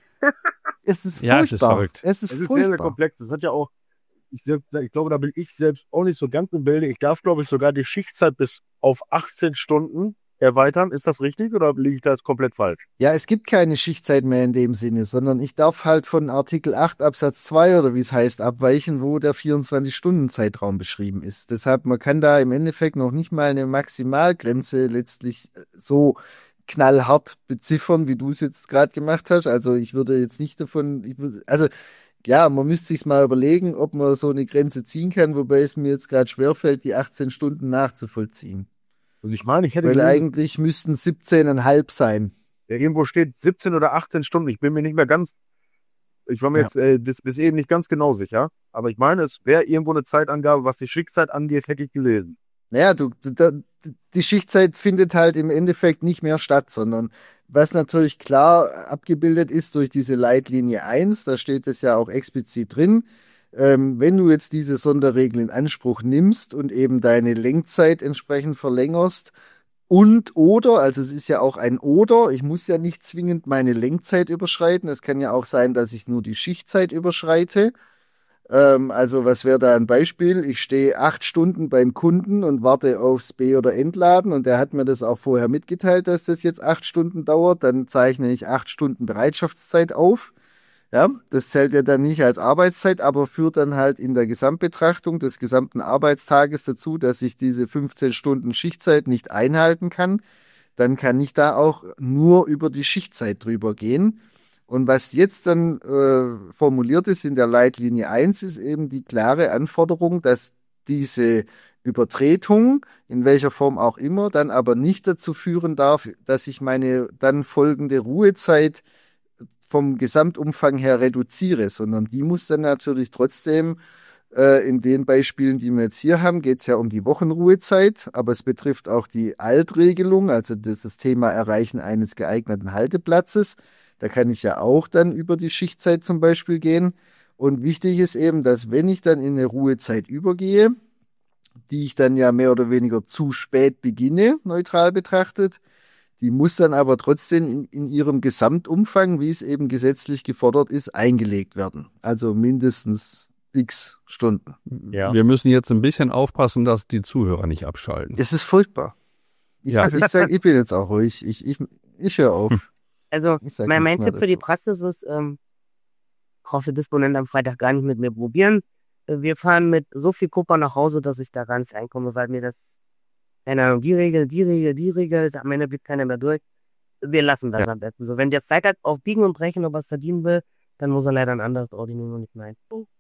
Es ist Ja, furchtbar. es ist verrückt. Es ist Es ist furchtbar. sehr, sehr komplex. Das hat ja auch, ich, selbst, ich glaube, da bin ich selbst auch nicht so ganz im Bilde. Ich darf, glaube ich, sogar die Schichtzeit bis auf achtzehn Stunden erweitern. Ist das richtig oder liege ich da jetzt komplett falsch? Ja, es gibt keine Schichtzeit mehr in dem Sinne, sondern ich darf halt von Artikel acht Absatz zwei oder wie es heißt abweichen, wo der vierundzwanzig-Stunden-Zeitraum beschrieben ist. Deshalb, man kann da im Endeffekt noch nicht mal eine Maximalgrenze letztlich so knallhart beziffern, wie du es jetzt gerade gemacht hast. Also ich würde jetzt nicht davon, ich würde, also ja, man müsste sich mal überlegen, ob man so eine Grenze ziehen kann, wobei es mir jetzt gerade schwerfällt, die achtzehn Stunden nachzuvollziehen. Also ich meine, ich hätte Weil gelesen, eigentlich müssten siebzehn Komma fünf sein. ja, irgendwo steht siebzehn oder achtzehn Stunden. Ich bin mir nicht mehr ganz, ich war mir Ja. jetzt äh, bis, bis eben nicht ganz genau sicher. Aber ich meine, es wäre irgendwo eine Zeitangabe, was die Schichtzeit angeht, hätte ich gelesen. Naja, du, du, da, die Schichtzeit findet halt im Endeffekt nicht mehr statt, sondern was natürlich klar abgebildet ist durch diese Leitlinie eins, da steht es ja auch explizit drin, ähm, wenn du jetzt diese Sonderregel in Anspruch nimmst und eben deine Lenkzeit entsprechend verlängerst und oder, also es ist ja auch ein oder, ich muss ja nicht zwingend meine Lenkzeit überschreiten, es kann ja auch sein, dass ich nur die Schichtzeit überschreite. Ähm, also was wäre da ein Beispiel? Ich stehe acht Stunden beim Kunden und warte aufs B- oder Entladen und der hat mir das auch vorher mitgeteilt, dass das jetzt acht Stunden dauert. Dann zeichne ich acht Stunden Bereitschaftszeit auf. Ja, das zählt ja dann nicht als Arbeitszeit, aber führt dann halt in der Gesamtbetrachtung des gesamten Arbeitstages dazu, dass ich diese fünfzehn Stunden Schichtzeit nicht einhalten kann. dann kann ich da auch nur über die Schichtzeit drüber gehen. Und was jetzt dann äh, formuliert ist in der Leitlinie eins, ist eben die klare Anforderung, dass diese Übertretung, in welcher Form auch immer, dann aber nicht dazu führen darf, dass ich meine dann folgende Ruhezeit vom Gesamtumfang her reduziere, sondern die muss dann natürlich trotzdem, äh, in den Beispielen, die wir jetzt hier haben, geht es ja um die Wochenruhezeit, aber es betrifft auch die Altregelung, also das, das Thema Erreichen eines geeigneten Halteplatzes. Da kann ich ja auch dann über die Schichtzeit zum Beispiel gehen. Und wichtig ist eben, dass wenn ich dann in eine Ruhezeit übergehe, die ich dann ja mehr oder weniger zu spät beginne, neutral betrachtet, die muss dann aber trotzdem in, in ihrem Gesamtumfang, wie es eben gesetzlich gefordert ist, eingelegt werden. Also mindestens x Stunden. Ja. Wir müssen jetzt ein bisschen aufpassen, dass die Zuhörer nicht abschalten. Es ist furchtbar. Ich, Ja. ich sag, ich bin jetzt auch ruhig. Ich, ich, ich höre auf. Also, Ich sag mein, nichts mein mehr Tipp für die dazu. Praxis ist, ähm, ich hoffe, Disponent am Freitag gar nicht mit mir probieren. Äh, Wir fahren mit so viel Kupfer nach Hause, dass ich da gar nicht reinkomme, weil mir das, keine Ahnung, die Regel, die Regel, die Regel, am Ende blickt keiner mehr durch. Wir lassen das Ja. am besten. So, wenn der Freitag auf Biegen und Brechen noch was verdienen will, dann muss er leider ein anderes Audi nehmen und nicht meinen.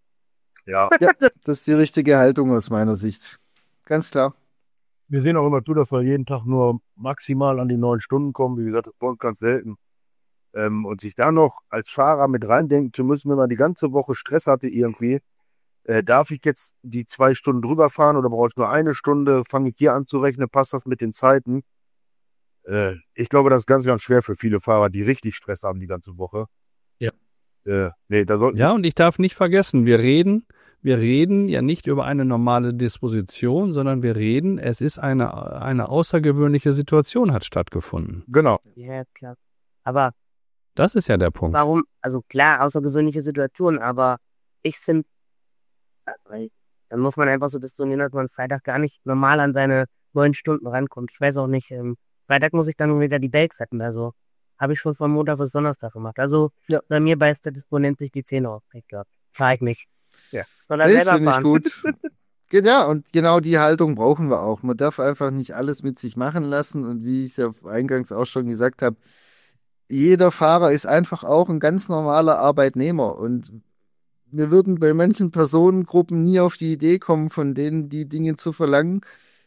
Ja. Ja, das ist die richtige Haltung aus meiner Sicht. Ganz klar. Wir sehen auch immer zu, dass wir jeden Tag nur maximal an die neun Stunden kommen. Wie gesagt, das ist bei uns ganz selten. Ähm, und sich da noch als Fahrer mit reindenken zu müssen, wenn man die ganze Woche Stress hatte irgendwie, äh, darf ich jetzt die zwei Stunden drüber fahren oder brauche ich nur eine Stunde? Fange ich hier an zu rechnen? Passt das mit den Zeiten? Äh, ich glaube, das ist ganz, ganz schwer für viele Fahrer, die richtig Stress haben die ganze Woche. Ja. Äh, nee, da sollten Ja, und ich darf nicht vergessen, wir reden, wir reden ja nicht über eine normale Disposition, sondern wir reden, es ist eine, eine außergewöhnliche Situation hat stattgefunden. Genau. Ja, klar. Aber Das ist ja der Punkt. warum, also klar, außergewöhnliche Situation, aber ich finde, dann muss man einfach so disponieren, dass man Freitag gar nicht normal an seine neun Stunden rankommt. Ich weiß auch nicht, ähm, Freitag muss ich dann wieder die Bells setzen, also habe ich schon von Montag bis Donnerstag gemacht. Also Ja. bei mir beißt der Disponent sich die Zähne auf. Ich glaube, fahr ich nicht. Ja. Soll er Nee, selber finde ich fahren. gut. Genau, und genau die Haltung brauchen wir auch. Man darf einfach nicht alles mit sich machen lassen. Und wie ich es ja eingangs auch schon gesagt habe, jeder Fahrer ist einfach auch ein ganz normaler Arbeitnehmer. Und wir würden bei manchen Personengruppen nie auf die Idee kommen, von denen die Dinge zu verlangen,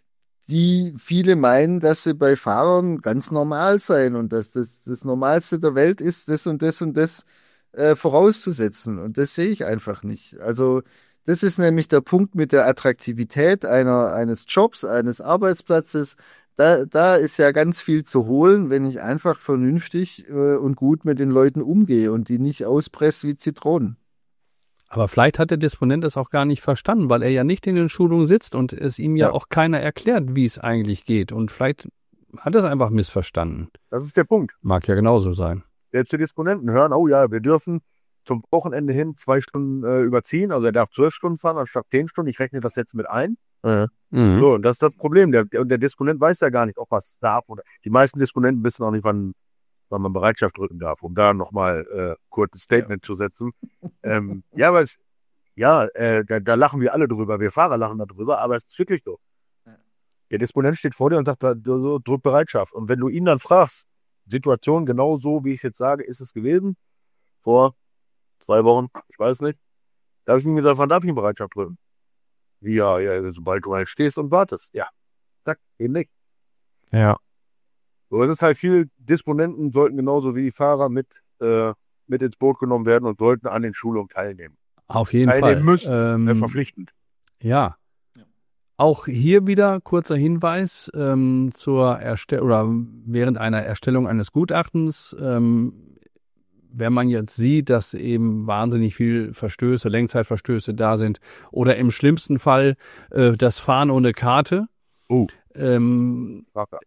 die viele meinen, dass sie bei Fahrern ganz normal seien und dass das das Normalste der Welt ist, das und das und das äh, vorauszusetzen. Und das sehe ich einfach nicht. Also das ist nämlich der Punkt mit der Attraktivität einer, eines Jobs, eines Arbeitsplatzes. Da, da ist ja ganz viel zu holen, wenn ich einfach vernünftig äh, und gut mit den Leuten umgehe und die nicht auspresse wie Zitronen. Aber vielleicht hat der Disponent es auch gar nicht verstanden, weil er ja nicht in den Schulungen sitzt und es ihm ja, Ja. auch keiner erklärt, wie es eigentlich geht. Und vielleicht hat er es einfach missverstanden. Das ist der Punkt. Mag ja genauso sein. Selbst die Disponenten hören, oh ja, wir dürfen zum Wochenende hin zwei Stunden äh, überziehen. Also er darf zwölf Stunden fahren anstatt zehn Stunden. Ich rechne das jetzt mit ein. Mhm. So, und das ist das Problem. Der, der, der Disponent weiß ja gar nicht, ob was darf oder. Die meisten Disponenten wissen auch nicht, wann, wann man Bereitschaft drücken darf, um da nochmal äh, kurz ein Statement zu setzen. ähm, ja, aber es, ja, äh, da, da lachen wir alle drüber. Wir Fahrer lachen da drüber, aber es ist wirklich so. Der Disponent steht vor dir und sagt, da, so, drück Bereitschaft. Und wenn du ihn dann fragst, Situation genau so, wie ich es jetzt sage, ist es gewesen, vor zwei Wochen, ich weiß nicht, da habe ich ihm gesagt, wann darf ich ihn Bereitschaft drücken? Ja, ja, sobald du halt stehst und wartest. Ja, zack, eben nicht. Ja. So, es ist halt viel, Disponenten sollten genauso wie die Fahrer mit, äh, mit ins Boot genommen werden und sollten an den Schulungen teilnehmen. Auf jeden Teilnehmen Fall. müssen, Ähm, äh, verpflichtend. Ja. Auch hier wieder kurzer Hinweis ähm, zur Erstellung oder während einer Erstellung eines Gutachtens, ähm, wenn man jetzt sieht, dass eben wahnsinnig viel Verstöße, Lenkzeitverstöße da sind oder im schlimmsten Fall äh, das Fahren ohne Karte. Oh. Ähm,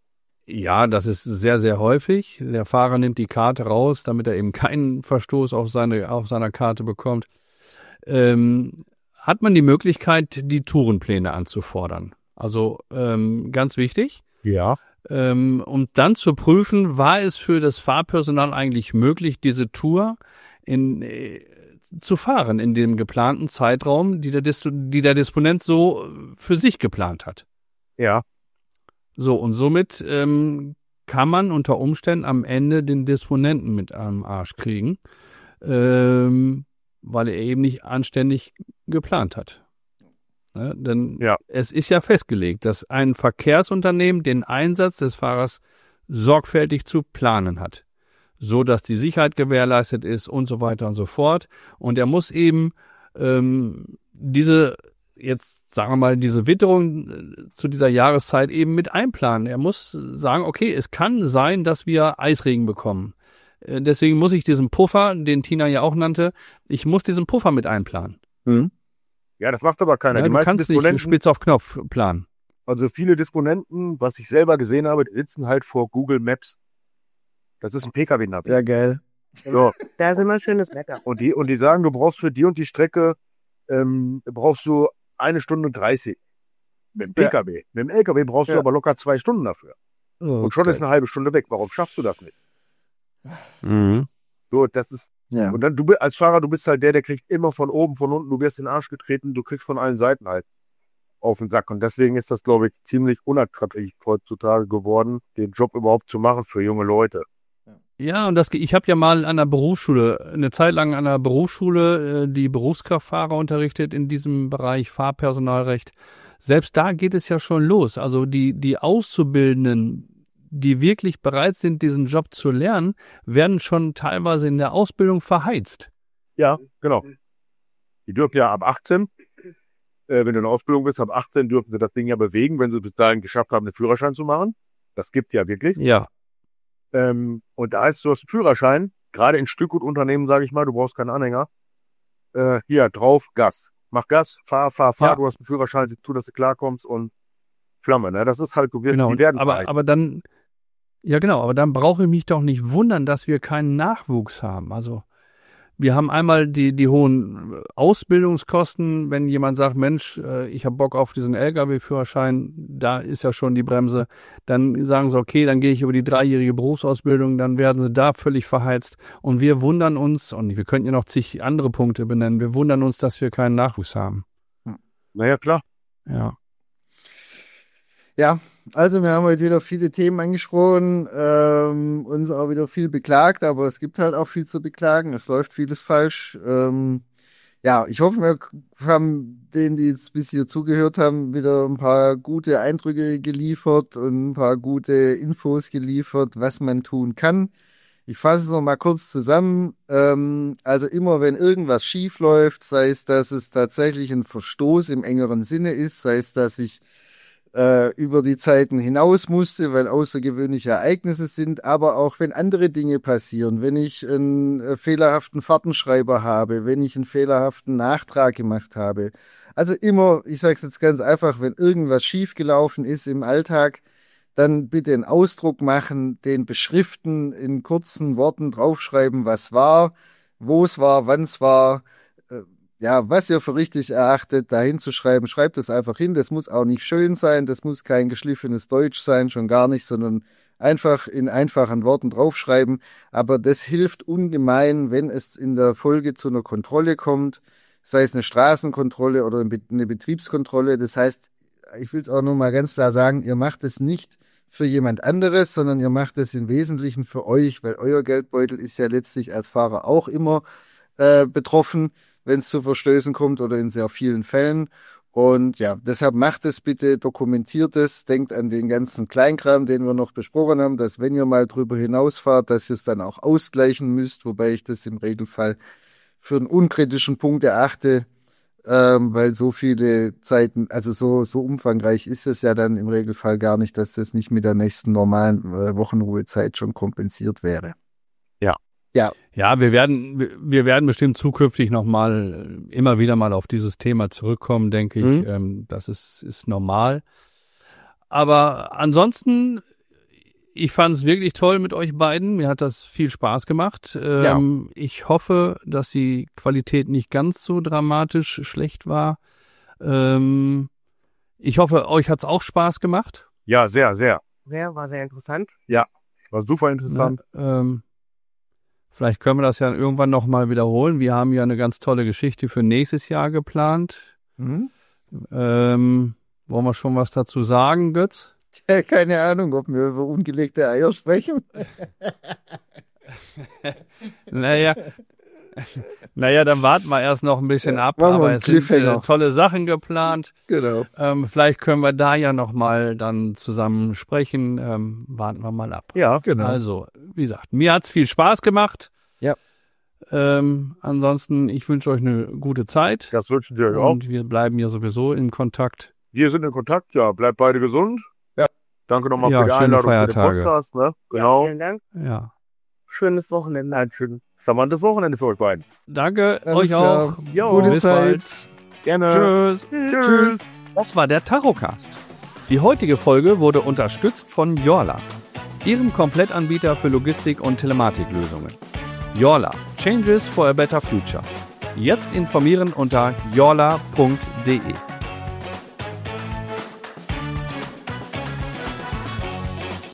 ja, das ist sehr, sehr häufig. Der Fahrer nimmt die Karte raus, damit er eben keinen Verstoß auf seine auf seiner Karte bekommt. Ähm, hat man die Möglichkeit, die Tourenpläne anzufordern. Also ähm, ganz wichtig. Ja. Ähm, um dann zu prüfen, war es für das Fahrpersonal eigentlich möglich, diese Tour in, äh, zu fahren in dem geplanten Zeitraum, die der, Dis- die der Disponent so für sich geplant hat. Ja. So, und somit ähm, kann man unter Umständen am Ende den Disponenten mit am Arsch kriegen, ähm, weil er eben nicht anständig geplant hat. Ja, denn Ja. es ist ja festgelegt, dass ein Verkehrsunternehmen den Einsatz des Fahrers sorgfältig zu planen hat, so dass die Sicherheit gewährleistet ist und so weiter und so fort. Und er muss eben ähm, diese, jetzt sagen wir mal, diese Witterung äh, zu dieser Jahreszeit eben mit einplanen. Er muss sagen, okay, es kann sein, dass wir Eisregen bekommen. Äh, deswegen muss ich diesen Puffer, den Tina ja auch nannte, ich muss diesen Puffer mit einplanen. Hm? Ja, das macht aber keiner. Ja, die du meisten kannst nicht Disponenten, spitz auf Knopf planen. also viele Disponenten, was ich selber gesehen habe, die sitzen halt vor Google Maps. Das ist ein P K W-Navi. Ja, geil. So. Da ist immer schönes Wetter. Und die, und die sagen, du brauchst für die und die Strecke, ähm, brauchst du eine Stunde dreißig. Mit dem P K W. Mit dem L K W brauchst Ja. du aber locker zwei Stunden dafür. Oh, Und schon geil. ist eine halbe Stunde weg. Warum schaffst du das nicht? Mhm. So, das ist, Ja. und dann, du bist, als Fahrer, du bist halt der, der kriegt immer von oben, von unten, du wirst in den Arsch getreten, du kriegst von allen Seiten halt auf den Sack. Und deswegen ist das, glaube ich, ziemlich unattraktiv heutzutage geworden, den Job überhaupt zu machen für junge Leute. Ja, und das, ich habe ja mal an der Berufsschule, eine Zeit lang an der Berufsschule äh, die Berufskraftfahrer unterrichtet in diesem Bereich Fahrpersonalrecht. Selbst da geht es ja schon los. Also die, die Auszubildenden, die wirklich bereit sind, diesen Job zu lernen, werden schon teilweise in der Ausbildung verheizt. Ja, genau. Die dürfen ja ab achtzehn, äh, wenn du in der Ausbildung bist, ab achtzehn dürfen sie das Ding ja bewegen, wenn sie bis dahin geschafft haben, einen Führerschein zu machen. Das gibt ja wirklich. Ja. Ähm, und da heißt, du hast einen Führerschein, gerade in Stückgutunternehmen, sage ich mal, du brauchst keinen Anhänger. Äh, hier, drauf, Gas. Mach Gas, fahr, fahr, fahr, Ja. du hast einen Führerschein, sieh zu, dass du klarkommst und Flamme, ne? Das ist halt, du wirst, Genau. die werden aber, verheizt. aber dann, ja genau, aber dann brauche ich mich doch nicht wundern, dass wir keinen Nachwuchs haben. Also wir haben einmal die, die hohen Ausbildungskosten, wenn jemand sagt, Mensch, äh, ich habe Bock auf diesen L K W-Führerschein, da ist ja schon die Bremse. Dann sagen sie, okay, dann gehe ich über die dreijährige Berufsausbildung, dann werden sie da völlig verheizt. Und wir wundern uns, und wir könnten ja noch zig andere Punkte benennen, wir wundern uns, dass wir keinen Nachwuchs haben. Naja, klar. Ja. Ja, also wir haben heute wieder viele Themen angesprochen, ähm, uns auch wieder viel beklagt, aber es gibt halt auch viel zu beklagen. Es läuft vieles falsch. Ähm, ja, ich hoffe, wir haben denen, die jetzt bis hier zugehört haben, wieder ein paar gute Eindrücke geliefert und ein paar gute Infos geliefert, was man tun kann. Ich fasse es noch mal kurz zusammen. Ähm, also immer, wenn irgendwas schief läuft, sei es, dass es tatsächlich ein Verstoß im engeren Sinne ist, sei es, dass ich äh, über die Zeiten hinaus musste, weil außergewöhnliche Ereignisse sind, aber auch wenn andere Dinge passieren, wenn ich einen äh, fehlerhaften Fahrtenschreiber habe, wenn ich einen fehlerhaften Nachtrag gemacht habe. Also immer, ich sage es jetzt ganz einfach, wenn irgendwas schiefgelaufen ist im Alltag, dann bitte einen Ausdruck machen, den beschriften, in kurzen Worten draufschreiben, was war, wo es war, wann es war, äh, ja, was ihr für richtig erachtet, dahin zu schreiben. Schreibt es einfach hin. Das muss auch nicht schön sein, das muss kein geschliffenes Deutsch sein, schon gar nicht, sondern einfach in einfachen Worten draufschreiben. Aber das hilft ungemein, wenn es in der Folge zu einer Kontrolle kommt, sei es eine Straßenkontrolle oder eine Betriebskontrolle. Das heißt, ich will es auch nur mal ganz klar sagen, ihr macht es nicht für jemand anderes, sondern ihr macht es im Wesentlichen für euch, weil euer Geldbeutel ist ja letztlich als Fahrer auch immer äh, betroffen, wenn es zu Verstößen kommt oder in sehr vielen Fällen. Und ja, deshalb macht es bitte, dokumentiert es, denkt an den ganzen Kleinkram, den wir noch besprochen haben, dass wenn ihr mal drüber hinausfahrt, dass ihr es dann auch ausgleichen müsst, wobei ich das im Regelfall für einen unkritischen Punkt erachte, ähm, weil so viele Zeiten, also so so umfangreich ist es ja dann im Regelfall gar nicht, dass das nicht mit der nächsten normalen äh, Wochenruhezeit schon kompensiert wäre. Ja. Ja. Ja, wir werden, wir- wir werden bestimmt zukünftig nochmal, immer wieder mal auf dieses Thema zurückkommen, denke ich. Mhm. Ähm, das ist, ist normal. Aber ansonsten, ich fand es wirklich toll mit euch beiden. Mir hat das viel Spaß gemacht. Ähm, Ich hoffe, dass die Qualität nicht ganz so dramatisch schlecht war. Ähm, ich hoffe, euch hat es auch Spaß gemacht. Ja, sehr, sehr. Sehr, war sehr interessant. War super interessant. Ne? Ähm, vielleicht können wir das ja irgendwann nochmal wiederholen. Wir haben ja eine ganz tolle Geschichte für nächstes Jahr geplant. Mhm. Ähm, wollen wir schon was dazu sagen, Götz? Ja, keine Ahnung, ob wir über ungelegte Eier sprechen. Naja, naja, dann warten wir erst noch ein bisschen Ja, ab, machen wir aber einen es sind äh, Cliffhanger. tolle Sachen geplant. Genau. Ähm, vielleicht können wir da ja nochmal dann zusammen sprechen. Ähm, warten wir mal ab. Ja, Genau. Also, wie gesagt, mir hat's viel Spaß gemacht. Ja. Ähm, ansonsten, ich wünsche euch eine gute Zeit. das wünschen wir euch auch. Und wir bleiben ja sowieso in Kontakt. Wir sind in Kontakt, ja. Bleibt beide gesund. Ja. Danke nochmal Ja, für die schöne Einladung für den Feiertage. Podcast. Ne? Genau. Vielen Dank. Ja. Schönes Wochenende. Ein schönes, charmantes Wochenende für euch beiden. Danke Alles euch klar. auch. Jo, Gute bis Zeit. bald. Gerne. Tschüss. Tschüss. Das war der Tarocast. Die heutige Folge wurde unterstützt von Jorla, ihrem Komplettanbieter für Logistik- und Telematiklösungen. Jorla, Changes for a Better Future. Jetzt informieren unter jorla punkt de.